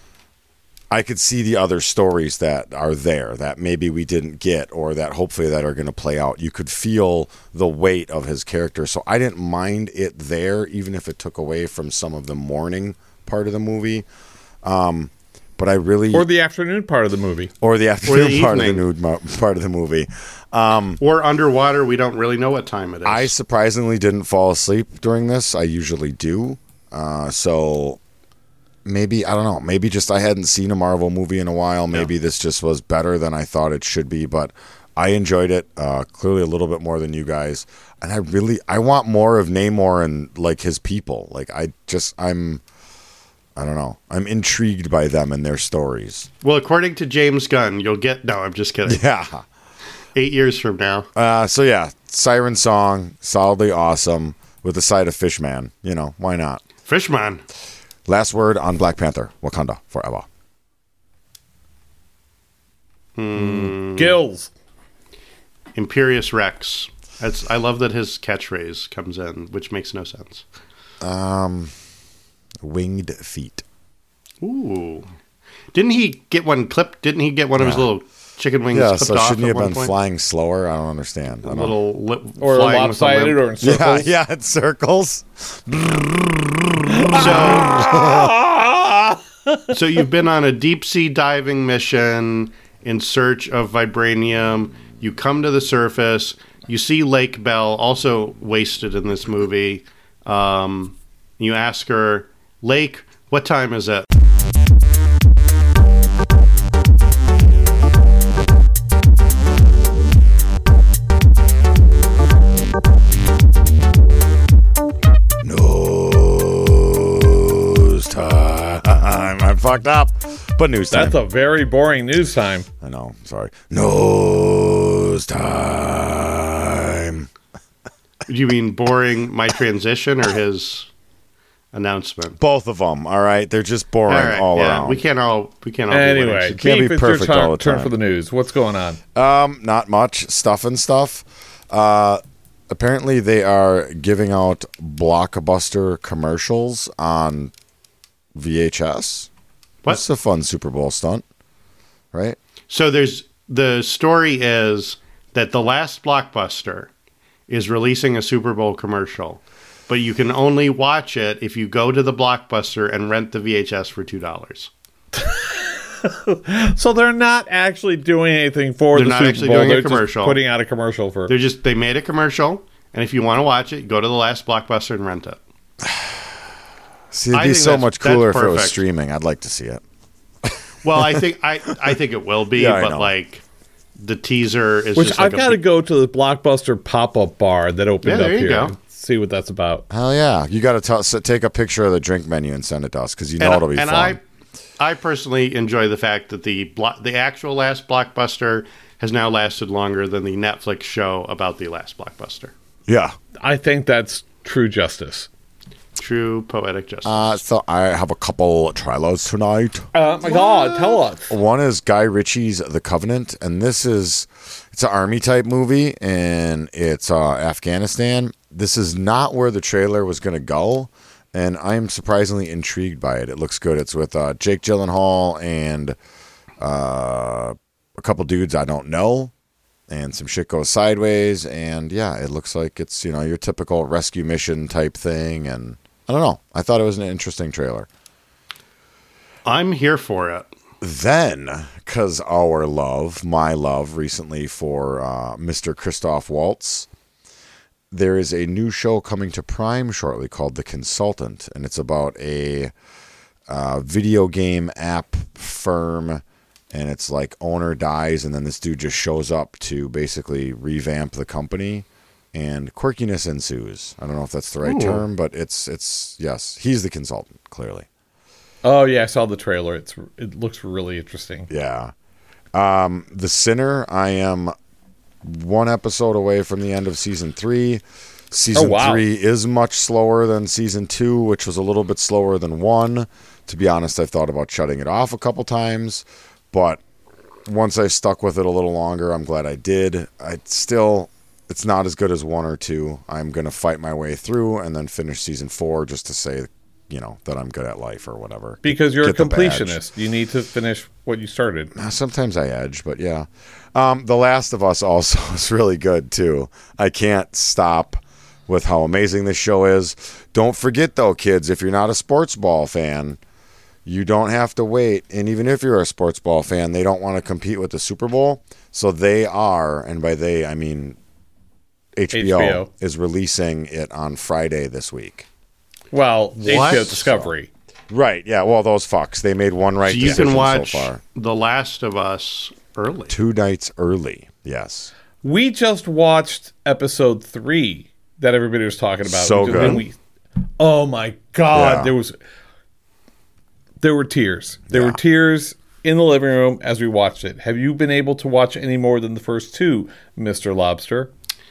I could see the other stories that are there that maybe we didn't get, or that hopefully that are going to play out. You could feel the weight of his character. So I didn't mind it there, even if it took away from some of the morning part of the movie. Um, but I really... Or the afternoon part of the movie. Or the afternoon or the part, of the nude mo- part of the movie. Um, or underwater, we don't really know what time it is. I surprisingly didn't fall asleep during this. I usually do. Uh, so... Maybe, I don't know, maybe just I hadn't seen a Marvel movie in a while. Maybe yeah. this just was better than I thought it should be, but I enjoyed it, uh, clearly a little bit more than you guys. And I really, I want more of Namor and, like, his people. Like, I just, I'm, I don't know, I'm intrigued by them and their stories. Well, according to James Gunn, you'll get, no, I'm just kidding. Yeah. Eight years from now. Uh, so, yeah, Siren Song, solidly awesome, with the side of Fishman. You know, why not? Fishman. Last word on Black Panther. Wakanda forever. Hmm. Gills. Imperious Rex. That's, I love that his catchphrase comes in, which makes no sense. Um, winged feet. Ooh. Didn't he get one clipped? Didn't he get one yeah. of his little chicken wings yeah, clipped so off shouldn't he have been point? flying slower? I don't understand. I A don't little lip, or lopsided or in circles. Yeah, yeah, in circles. So, so you've been on a deep sea diving mission in search of vibranium. You come to the surface. You see Lake Bell, also wasted in this movie. Um, you ask her, Lake, what time is it? Fucked up, but news time. That's a very boring news time. I know. Sorry. News time. Do you mean boring my transition or his? announcement. Both of them. All right, they're just boring all, All right, all yeah, around. we can't all we can't all be Anyway, winners. It can't Beef, be it's your perfect turn, all the turn time. for the news. What's going on? Um, not much stuff and stuff. Uh, apparently, they are giving out Blockbuster commercials on V H S. What? It's a fun Super Bowl stunt, right? So there's the story is that the last Blockbuster is releasing a Super Bowl commercial, but you can only watch it if you go to the Blockbuster and rent the V H S for two dollars. So they're not actually doing anything for They're the not Super actually Bowl. doing a They're just commercial. putting out a commercial for. They're just they made a commercial, and if you want to watch it, go to the last Blockbuster and rent it. See, it'd I be think so that's- much that's cooler if it was perfect. streaming. I'd like to see it. Well, I think I I think it will be, Yeah, I but know. like the teaser is Which just I've like got a to big- go to the Blockbuster pop-up bar that opened Yeah, up there you here. go. And see what that's about. Hell yeah! You got to take a picture of the drink menu and send it to us because you know and, it'll be and fun. I I personally enjoy the fact that the blo- the actual last Blockbuster has now lasted longer than the Netflix show about the last Blockbuster. yeah. I think that's true justice. True poetic justice. Uh, so I have a couple trailers tonight. Oh my God, tell us. One is Guy Ritchie's The Covenant, and this is it's an army type movie, and it's uh, Afghanistan. This is not where the trailer was going to go, and I am surprisingly intrigued by it. It looks good. It's with uh, Jake Gyllenhaal and uh, a couple dudes I don't know, and some shit goes sideways, and yeah, it looks like it's you know your typical rescue mission type thing, and I don't know. I thought it was an interesting trailer. I'm here for it. Then, because our love, my love, recently for uh, Mister Christoph Waltz, there is a new show coming to Prime shortly called The Consultant, and it's about a uh, video game app firm, and it's like owner dies, and then this dude just shows up to basically revamp the company, and quirkiness ensues. I don't know if that's the right Ooh. term, but it's it's yes, he's the consultant, clearly. Oh yeah, I saw the trailer. It's it looks really interesting. Yeah. Um, The Sinner, I am one episode away from the end of season three. Season Oh, wow. three is much slower than season two, which was a little bit slower than one. To be honest, I've thought about shutting it off a couple times, but once I stuck with it a little longer, I'm glad I did. I still, it's not as good as one or two. I'm going to fight my way through and then finish season four just to say, you know, that I'm good at life or whatever. Because you're Get a the badge. completionist. You need to finish what you started. Sometimes I edge, but yeah. Um, The Last of Us also is really good, too. I can't stop with how amazing this show is. Don't forget, though, kids, if you're not a sports ball fan, you don't have to wait. And even if you're a sports ball fan, they don't want to compete with the Super Bowl. So they are, and by they, I mean H B O, H B O. is releasing it on Friday this week. Well, H B O What? Discovery. Right, yeah. Well, those fucks. They made one right So you decision can watch so far. The Last of Us early. Two nights early, yes. We just watched episode three that everybody was talking about. So We- good. we- oh my God, Yeah. there was there were tears. There Yeah. were tears in the living room as we watched it. Have you been able to watch any more than the first two, Mister Lobster?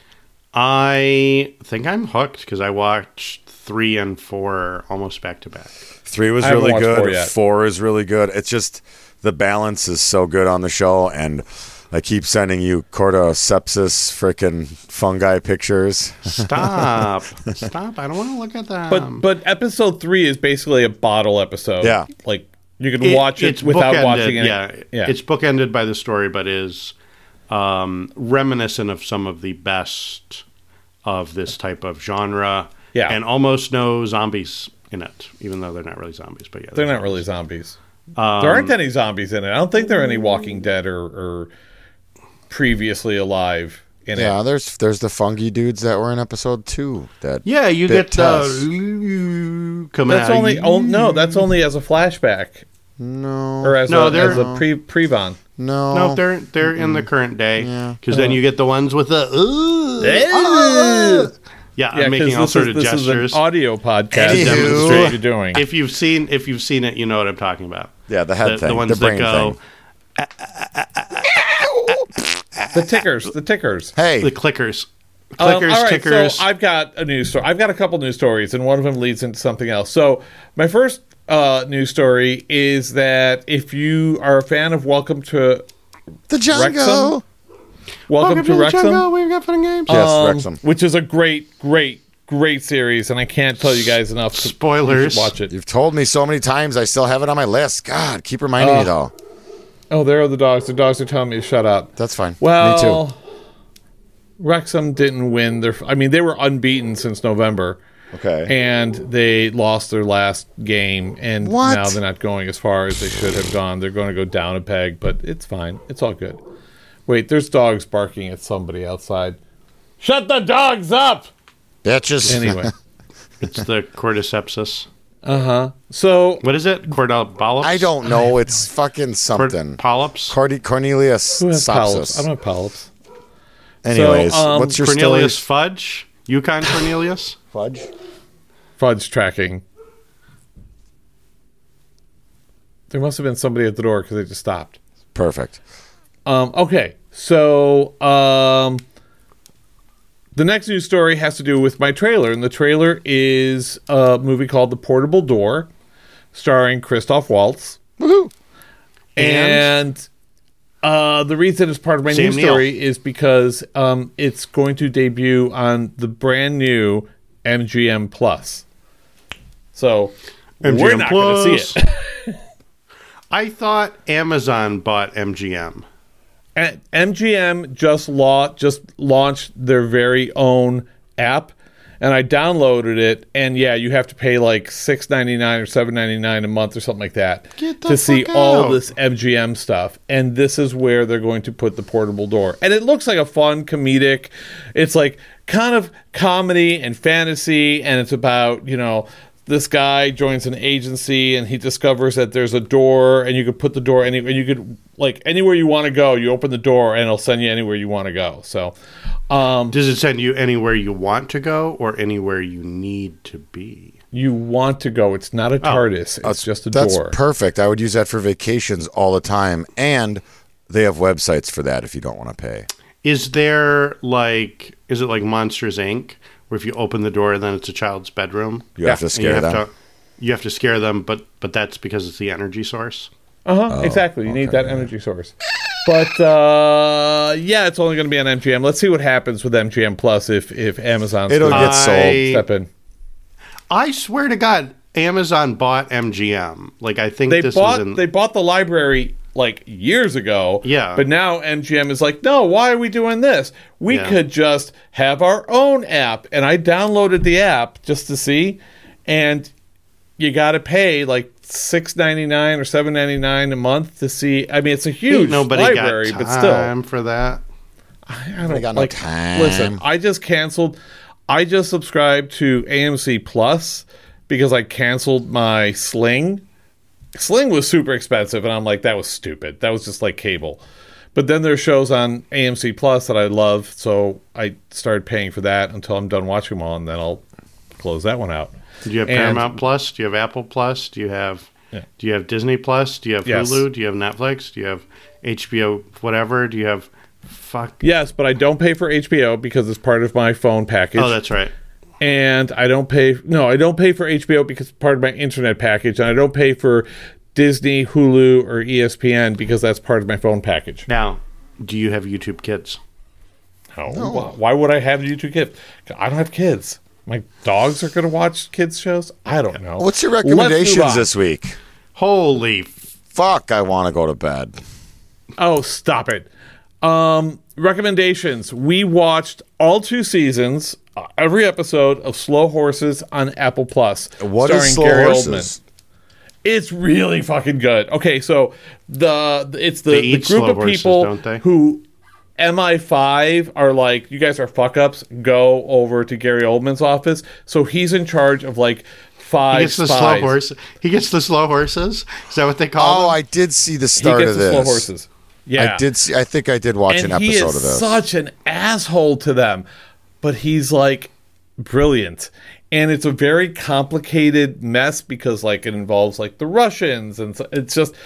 I think I'm hooked because I watched three and four almost back to back. Three was I haven't really watched good. four yet. Four is really good. It's just the balance is so good on the show, and I keep sending you cordycepsis freaking fungi pictures. Stop. Stop. I don't want to look at them. But but episode three is basically a bottle episode. Yeah. Like you can watch it it's without bookended, watching it. Yeah, Yeah. It's bookended by the story, but is um, reminiscent of some of the best of this type of genre. Yeah. And almost no zombies in it, even though they're not really zombies. But yeah, They're not zombies. really zombies. Um, there aren't any zombies in it. I don't think there are any Walking Dead or, or previously alive in Yeah, it. there's there's the fungi dudes that were in episode two. That Yeah, you bit get uh, Tess. coming That's out. only oh no, that's only as a flashback no, or as No, a, they're- as a pre prevon. no, No, they're they're in the current day Yeah. because then you get the ones with the uh, Yeah, yeah, I'm 'cause making all this sort is, of this gestures. is an audio podcast. Anywho. Demonstrate what you're doing. If you've seen if you've seen it, you know what I'm talking about. yeah, the head The, thing, the ones the that brain go thing. the tickers, the tickers. Hey, the clickers. Um, Clickers, all right, tickers. so I've got a news story. I've got a couple news stories, and one of them leads into something else. So my first uh, news story is that if you are a fan of Welcome to The Django. Wrexham, Welcome, Welcome to, to the Wrexham, jungle. We've got fun and games. Yes, um, Wrexham. which is a great, great, great series, and I can't tell you guys enough. To, Spoilers. you should watch it. You've told me so many times. I still have it on my list. God, keep reminding me, though. Oh, there are the dogs. The dogs are telling me to shut up. That's fine. Well, me too. Wrexham didn't win their. I mean, they were unbeaten since November. Okay. And they lost their last game, and What? now they're not going as far as they should have gone. They're going to go down a peg, but it's fine. It's all good. Wait, there's dogs barking at somebody outside. Shut the dogs up! Bitches. Anyway. It's the cordycepsis. Uh-huh. So, What is it? Cordyceps? I don't know. It's fucking something. Polyps? Cordy- Cornelius who has polyps? Sapsis. I don't have polyps. Anyways, So, um, what's your Cornelius story? Fudge? Yukon Cornelius? Fudge. Fudge tracking. There must have been somebody at the door because they just stopped. Perfect. Um, okay, so um, the next news story has to do with my trailer, and the trailer is a movie called The Portable Door, starring Christoph Waltz. Woohoo. And uh, the reason it's part of my Sam news Neill. story is because um, it's going to debut on the brand new M G M Plus. So M G M we're not going to see it. I thought Amazon bought M G M. And M G M just law just launched their very own app, and I downloaded it. And yeah, you have to pay like six ninety nine or seven ninety nine a month or something like that Get the to see fuck all out. this M G M stuff. And this is where they're going to put the portable door. And it looks like a fun comedic. It's like kind of comedy and fantasy, and it's about, you know, this guy joins an agency and he discovers that there's a door, and you could put the door anywhere. You could, like, anywhere you want to go, you open the door and it'll send you anywhere you want to go. So, um, Does it send you anywhere you want to go or anywhere you need to be? you want to go. It's not a TARDIS. It's just a That's door. perfect. I would use that for vacations all the time. And they have websites for that if you don't want to pay. Is there like, is it like Monsters Incorporated, where if you open the door, then it's a child's bedroom? You have to And scare you have them. To, you have to scare them, but but that's because it's the energy source. Uh-huh, exactly. You need okay, that energy source. But, uh, yeah, it's only going to be on M G M. Let's see what happens with M G M Plus if, if Amazon's It'll gonna get sold. I- step in. I swear to God, Amazon bought M G M. Like I think They this bought was in. they bought the library like years ago. Yeah. But now M G M is like, no, why are we doing this? We Yeah. could just have our own app. And I downloaded the app just to see, and you got to pay like six ninety nine or seven ninety nine a month to see. I mean, it's a huge Ain't nobody library, got but still, time for that. I don't got no like. time. Listen, I just canceled. I just subscribed to A M C Plus because I canceled my Sling. Sling was super expensive, and I'm like, that was stupid. That was just like cable. But then there's shows on A M C Plus that I love, so I started paying for that until I'm done watching them all, and then I'll close that one out. Did you have And- Paramount Plus? Do you have Apple Plus? Do you have Yeah. Do you have Disney Plus? Do you have Yes. Hulu? Do you have Netflix? Do you have H B O whatever? Do you have fuck Yes, but I don't pay for H B O because it's part of my phone package. Oh, that's right. And I don't pay. No, I don't pay for H B O because it's part of my internet package, and I don't pay for Disney, Hulu, or E S P N because that's part of my phone package. Now, do you have YouTube Kids? No. Why, why would I have YouTube Kids? I don't have kids. My dogs are going to watch kids shows. I don't know. What's your Let's move recommendations on. this week? Holy Fuck, I want to go to bed. Oh, stop it. Um, recommendations. We watched all two seasons, uh, every episode of Slow Horses on Apple Plus. What starring is Slow Gary Horses? Oldman. It's really fucking good. Okay, so the it's the, They the eat group slow of horses, people don't they? who M I five are like, you guys are fuck ups. Go over to Gary Oldman's office. So he's in charge of like five He gets the spies. slow horse. He gets the slow horses. Is that what they call Oh, them? I did see the He start gets of the this. slow horses. Yeah, I did see. I think I did watch and an he episode is of this. such an asshole to them, but he's like brilliant, and it's a very complicated mess because like it involves like the Russians, and so it's just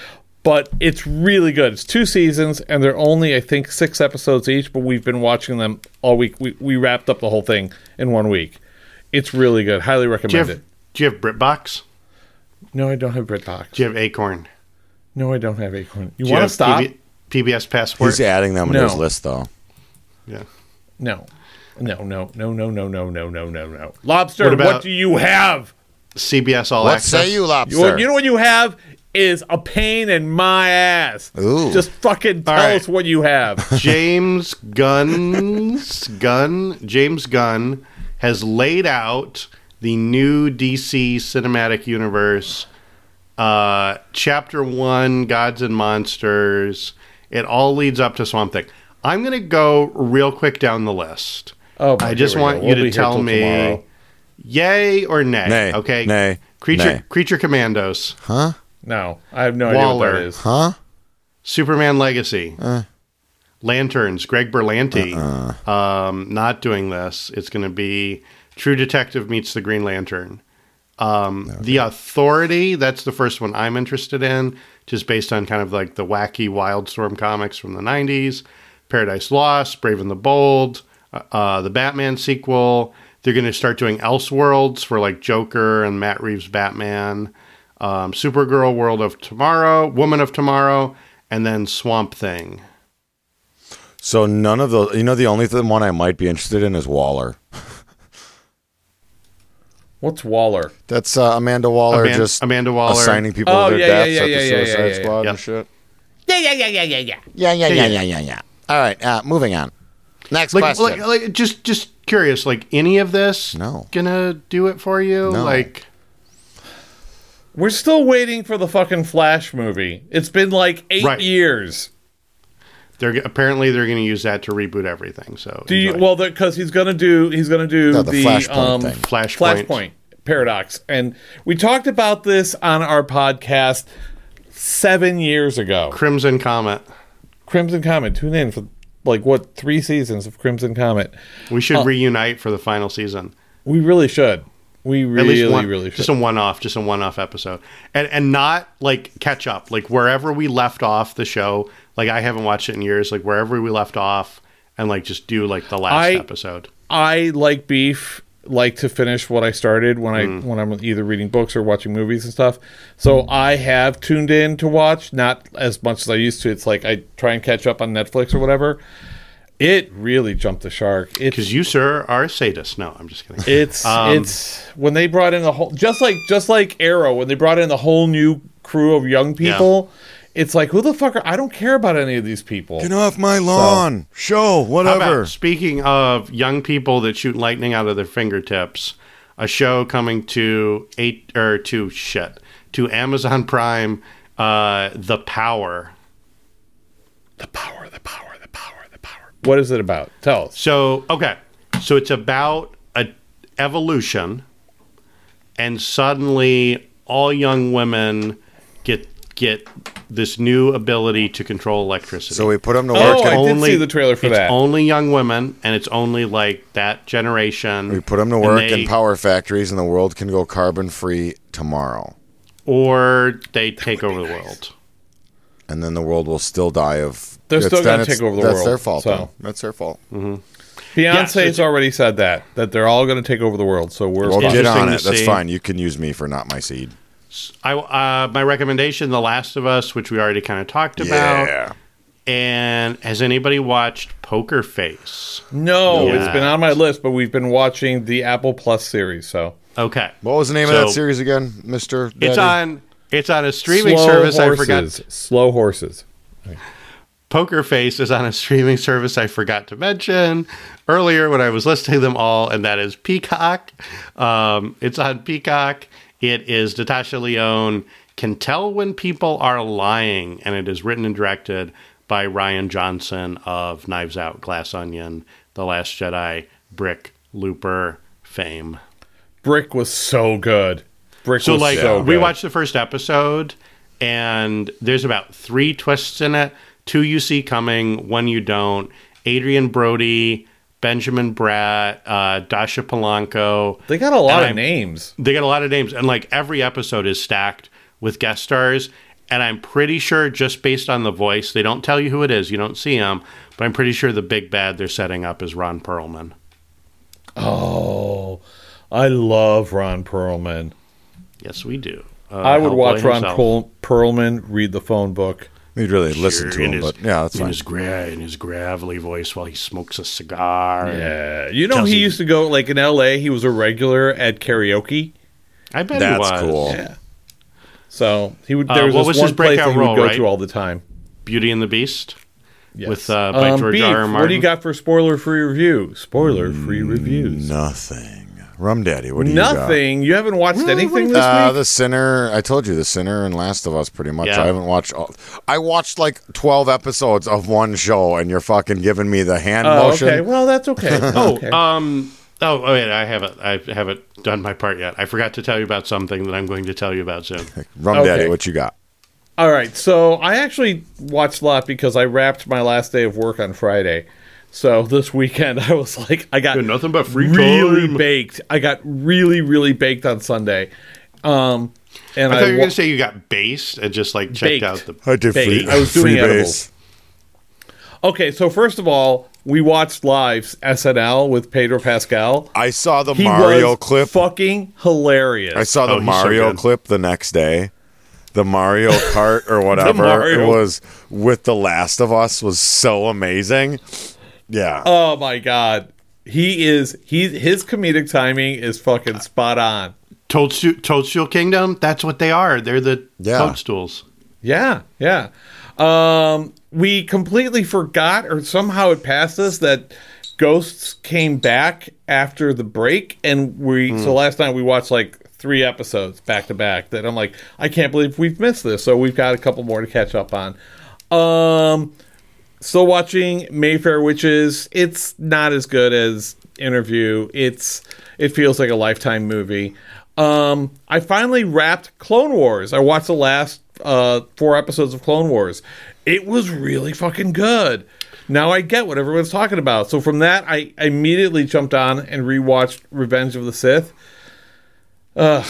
But it's really good. It's two seasons, and they're only, I think, six episodes each, but we've been watching them all week. We, we wrapped up the whole thing in one week. It's really good. Highly recommend Do you have, it. do you have BritBox? No, I don't have BritBox. Do you have Acorn? No, I don't have Acorn. You Do want to have stop? P B- P B S Passport? He's adding them No. to his list, though. Yeah. No. No, no, no, no, no, no, no, no, no, no. Lobster, What what, about- do you have? C B S All What Access? say you, Lobster? You, you know what you have is a pain in my ass. Ooh. Just fucking tell All right. us what you have. James Gunn's Gunn James Gunn has laid out the new D C cinematic universe. Uh, chapter one, Gods and Monsters. It all leads up to Swamp Thing. I'm going to go real quick down the list. Oh, boy, I just here we want go. you We'll to be here tell till me tomorrow. yay or nay. Nay. Okay. Nay. Creature Nay. Creature Commandos. Huh? No, I have no idea what Waller. that is. Huh? Superman Legacy. Uh. Lanterns. Greg Berlanti. Uh-uh. Um, not doing this. It's going to be True Detective meets the Green Lantern. Um, The Authority. That's the first one I'm interested in, just based on kind of like the wacky Wildstorm comics from the nineties. Paradise Lost. Brave and the Bold. Uh, uh, the Batman sequel. They're going to start doing Elseworlds for like Joker and Matt Reeves' Batman. Um, Supergirl, World of Tomorrow, Woman of Tomorrow, and then Swamp Thing. So none of those. You know, the only th- one I might be interested in is Waller. What's Waller? That's uh, Amanda Waller Aman- just Amanda Waller. assigning people Oh, their yeah, yeah, deaths yeah, at yeah, the yeah, Suicide yeah, yeah. Squad Yep. and shit. Yeah, yeah, yeah, yeah, yeah, yeah. Yeah, yeah, Yeah, yeah, yeah. yeah, yeah, yeah. All right, uh, moving on. Next Like, question. like, like, just, just curious. Like, any of this No. gonna do it for you? No. Like, We're still waiting for the fucking Flash movie. It's been like eight Right. years. they're apparently they're gonna use that to reboot everything. So, Do you? enjoy. Well, because he's gonna do he's gonna do No, the the, Flashpoint um, thing. Flashpoint. Flashpoint paradox, and we talked about this on our podcast seven years ago. Crimson Comet. Crimson Comet. Tune in for like what three seasons of Crimson Comet. We should reunite for the final season. We really should. We At really, least one, really should. just a one-off, just a one-off episode, and and not like catch up. Like wherever we left off the show, like I haven't watched it in years. Like wherever we left off, and like just do like the last I- episode. I like beef. Like to finish what I started when I Mm. when I'm either reading books or watching movies and stuff. So I have tuned in to watch, not as much as I used to. It's like I try and catch up on Netflix or whatever. It really jumped the shark. It's Because you, sir, are a sadist. No, I'm just kidding. it's Um, it's when they brought in the whole just like just like Arrow when they brought in the whole new crew of young people. It's like who the fuck are I don't care about any of these people. Get off my lawn. Show, How whatever. about, speaking of young people that shoot lightning out of their fingertips, a show coming to eight or to shit to Amazon Prime, uh, The Power. The power, the power, the power, the power. What is it about? Tell us. So okay, so it's about a evolution, and suddenly all young women get get this new ability to control electricity. So we put them to Oh, work. I and, did see the trailer for it's that. only young women, and it's only like that generation. we put them to and work they- in power factories, and the world can go carbon free tomorrow. or they take over the world. And then the world will still die of. They're it's- still then gonna it's- take over the that's world, their fault. so. Though. That's their fault. Beyonce's it's- already said that that they're all going to take over the world. So we're Well, fine. get on Interesting it. to That's see. fine. You can use me for not my seed. I uh, my recommendation, The Last of Us, which we already kind of talked about. Yeah. And has anybody watched Poker Face? No, Yeah. it's been on my list, but we've been watching the Apple Plus series. So Okay, What was the name So- of that series again, Mister it's on it's on a streaming Slow service. horses. I forgot. Slow horses. Poker Face is on a streaming service I forgot to mention earlier when I was listing them all, and that is Peacock. Um, it's on Peacock. It is Natasha Lyonne Can Tell When People Are Lying, and it is written and directed by Ryan Johnson of Knives Out, Glass Onion, The Last Jedi, Brick, Looper fame. Brick was so good. Brick So was like so we good. watched the first episode, and there's about three twists in it. Two you see coming, one you don't. Adrian Brody, Benjamin Bratt, uh, Dasha Polanco. They got a lot And of I'm- names. They got a lot of names, and like every episode is stacked with guest stars. And I'm pretty sure, just based on the voice, they don't tell you who it is. You don't see him. But I'm pretty sure the big bad they're setting up is Ron Perlman. Oh, I love Ron Perlman. Yes, we do. Uh, I would Hellboy watch Ron himself. Perl- Perlman read the phone book. You'd really listen to in him, his- but yeah, that's in fine. his, gra- in his gravelly voice while he smokes a cigar. Yeah. You know, Tells he you- used to go, like in L A, he was a regular at karaoke. I bet That's he was. cool. Yeah. So he would. Uh, There was what this was one his place breakout that he would role, go right? to all the time. Beauty and the Beast. Yes. With, uh, by um, George Beef, R. R. what do Martin? you got for spoiler-free review? Spoiler-free reviews. Nothing. Rum Daddy, what do you got? Nothing. You haven't watched anything this Uh, week? The Sinner. I told you, The Sinner and Last of Us. Pretty much. Yeah. I haven't watched. All, I watched like twelve episodes of one show, and you're fucking giving me the hand Oh, motion. okay. Well, that's okay. Oh, okay. um, oh, oh, wait, I haven't, I haven't done my part yet. I forgot to tell you about something that I'm going to tell you about soon. Rum Okay. Daddy, what you got? All right, so I actually watched a lot because I wrapped my last day of work on Friday. So this weekend I was like, I got Got nothing but free really time. baked. I got really, really baked on Sunday. Um, and I I, thought you were wa- going to say you got based and just like checked Baked. out the. I did Baked. free, I was doing free edibles. base. Okay, so first of all, we watched live S N L with Pedro Pascal. I saw the He Mario was clip. fucking hilarious. I saw the Oh, he's so Mario good. clip the next day. The Mario Kart or whatever Mario. it was with The Last of Us was so amazing. Yeah. Oh my god, he is he his comedic timing is fucking spot on. Toadstool, Toadstool Kingdom, that's what they are. They're the Yeah. toadstools. Yeah, yeah. Um, we completely forgot, or somehow it passed us, that Ghosts came back after the break, and we. So last night we watched like three episodes back to back. That I'm like, I can't believe we've missed this. So we've got a couple more to catch up on. Um, still watching Mayfair Witches. It's not as good as Interview. It's it feels like a Lifetime movie. Um, I finally wrapped Clone Wars. I watched the last uh, four episodes of Clone Wars. It was really fucking good. Now I get what everyone's talking about. So from that, I immediately jumped on and rewatched Revenge of the Sith. Ugh,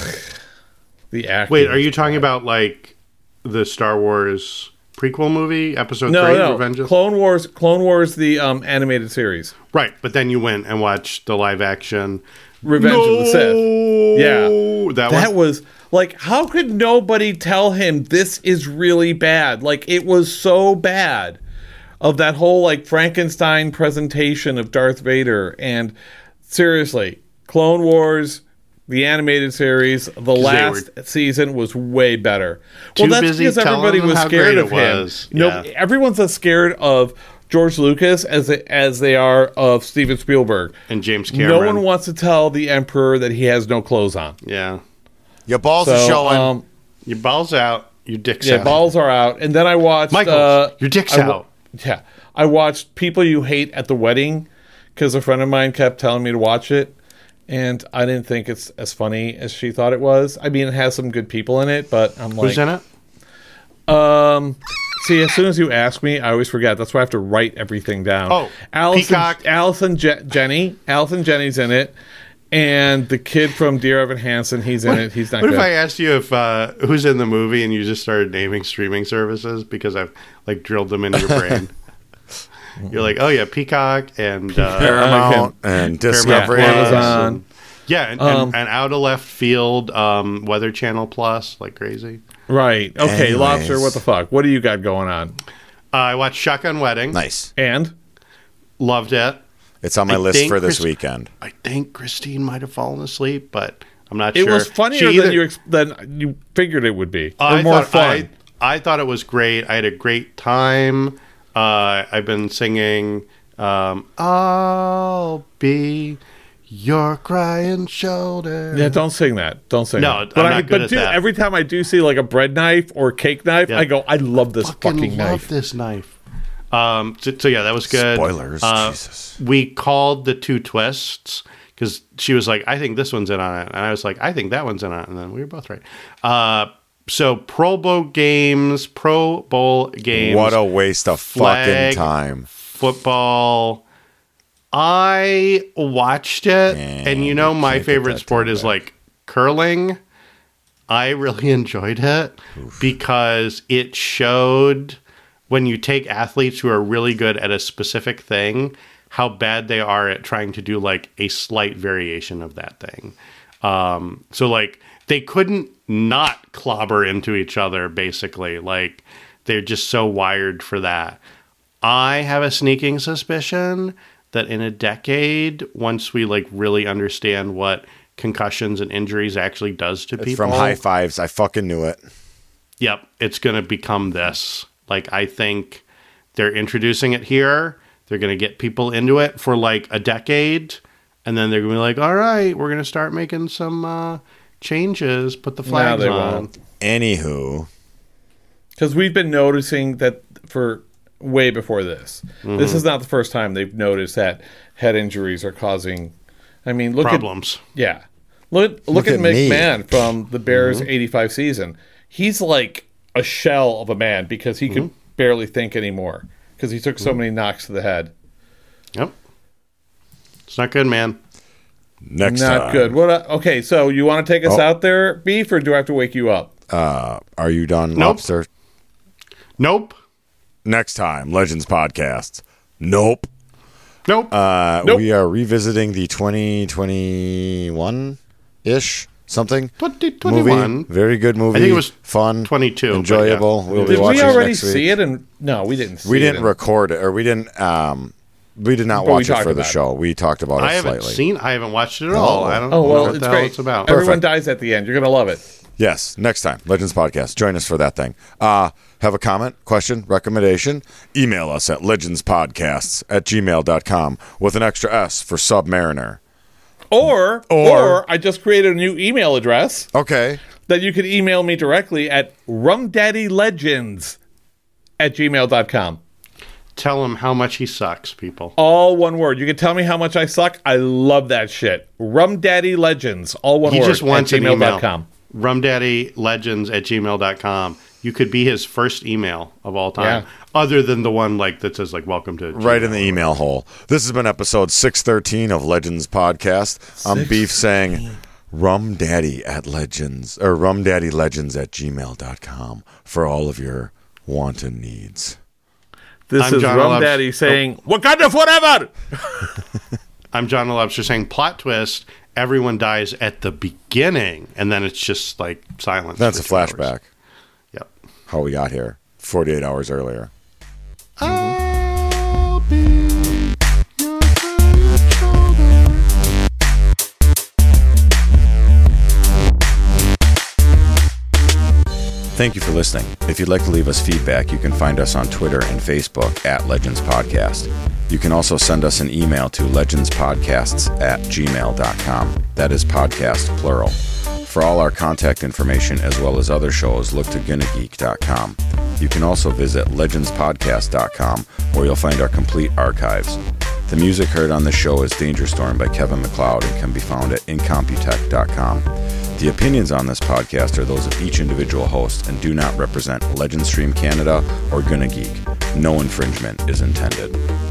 the acting. Wait, are you talking about like the Star Wars prequel movie, Episode No, Three, no. Revenge of? Clone Wars. Clone Wars, the um, animated series. Right, but then you went and watched the live action Revenge of the Sith. Yeah. that, That one. was like, how could nobody tell him this is really bad? Like, it was so bad. Of that whole like Frankenstein presentation of Darth Vader, and seriously, Clone Wars, the animated series, the last were season was way better. too Well, that's busy because telling everybody them was how scared great of it him. was. No, Yeah. everyone's as scared of George Lucas as they, as they are of Steven Spielberg. And James Cameron. No one wants to tell the Emperor that he has no clothes on. Yeah, Your balls are So, showing. um, your balls out, your dick's yeah, out. balls are out. And then I watched Michael, uh, your dick's I wa- out. Yeah, I watched People You Hate at the Wedding because a friend of mine kept telling me to watch it, and I didn't think it's as funny as she thought it was. I mean, it has some good people in it, but I'm like, Who's in it? um, see, as soon as you ask me, I always forget. That's why I have to write everything down. Oh, Allison, Peacock. Allison Je- Jenny, Allison Jenny's in it, and the kid from Dear Evan Hansen, he's in it. He's not What good. if I asked you if uh, who's in the movie and you just started naming streaming services because I've like drilled them into your brain? You're like, oh yeah, Peacock and uh, Paramount and Discovery. Yeah, Plus Amazon. and- yeah, and, Um, and, and out of left field, um, Weather Channel Plus, like crazy. Right. Okay, Anyways. Lobster, what the fuck? What do you got going on? Uh, I watched Shotgun Wedding. Nice. And? Loved it. It's on my I list think for this Chris- weekend. I think Christine might have fallen asleep, but I'm not It sure. was funnier She than either- you ex- than you figured it would be. Or I more thought, fun. I, I thought it was great. I had a great time. Uh, I've been singing um, I'll be your crying shoulder. Yeah, don't sing that. Don't sing No, that. I'm I, not good but at dude, that. every time I do see like a bread knife or cake knife, Yeah. I go, I love this fucking, fucking, love knife. this knife. Um, so, so yeah, that was good. Spoilers, Uh, Jesus. We called the two twists because she was like, I think this one's in on it. And I was like, I think that one's in on it. And then we were both right. Uh, so Pro Bowl games, Pro Bowl games. What a waste of flag, fucking time. Football. I watched it, and you know my can't get favorite that sport time is back. like curling. I really enjoyed it because it showed when you take athletes who are really good at a specific thing, how bad they are at trying to do like a slight variation of that thing. Um, so like they couldn't not clobber into each other, basically. Like they're just so wired for that. I have a sneaking suspicion that in a decade, once we like really understand what concussions and injuries actually does to It's people. from high fives. I fucking knew it. Yep, it's going to become this. Like, I think they're introducing it here. They're going to get people into it for like a decade. And then they're going to be like, all right, we're going to start making some uh, changes. Put the flags they on. won't. Anywho. Because we've been noticing that for way before this. Mm-hmm. This is not the first time they've noticed that head injuries are causing... I mean, look Problems. at... Yeah. Look, look, Look at, at McMahon me. from the Bears' Mm-hmm. eighty-five season. He's like a shell of a man because he Mm-hmm. could barely think anymore because he took so Mm-hmm. many knocks to the head. Yep. It's not good, man. Next Not time. good. What? Uh, okay, so you want to take us Oh. out there, Beef, or do I have to wake you up? Uh, are you done, Nope. Lobster? Nope. Next time, Legends Podcast. Nope. Nope. Uh, Nope. We are revisiting the twenty twenty-one-ish something twenty twenty-one. movie. Very good movie. I think it was fun, twenty-two, but enjoyable. yeah. We'll be Did watching we already next week. see it? And no, we didn't. See We it didn't in- record it, or we didn't. Um, we did not But we watch it talked for the about it. show. We talked about it I haven't slightly. seen. I haven't watched it at all. I don't Oh know well, what it's the hell great. it's about. Everyone Perfect. dies at the end. You're gonna love it. Yes, next time, Legends Podcast. Join us for that thing. Uh, have a comment, question, recommendation? Email us at legendspodcasts at gmail dot com with an extra S for Submariner. Or, Or- or I just created a new email address Okay. that you could email me directly at rumdaddylegends at gmail dot com. Tell him how much he sucks, people. All one word. You can tell me how much I suck. I love that shit. Rumdaddylegends. All one He word. just wants at an gmail email. dot com. rumdaddylegends at gmail dot com. You could be his first email of all time, Yeah. other than the one like that says like "Welcome to." Right Gmail. in the email hole. This has been episode six thirteen of Legends Podcast. I'm Beef saying Rum Daddy at Legends, or rumdaddylegends at gmail dot com for all of your wanton needs. This I'm is John Rum Loves- Daddy saying, Wakanda forever! I'm John Lobster saying plot twist. Everyone dies at the beginning, and then it's just like silence. That's a for two hours. flashback. Yep. How we got here forty-eight hours earlier. I'll be your good shoulder. Thank you for listening. If you'd like to leave us feedback, you can find us on Twitter and Facebook at Legends Podcast. You can also send us an email to legendspodcasts at gmail dot com. That is podcast plural. For all our contact information as well as other shows, look to gunnageek dot com. You can also visit legends podcast dot com where you'll find our complete archives. The music heard on this show is Danger Storm by Kevin MacLeod and can be found at incomputech dot com. The opinions on this podcast are those of each individual host and do not represent Legend Stream Canada or Gonna Geek. No infringement is intended.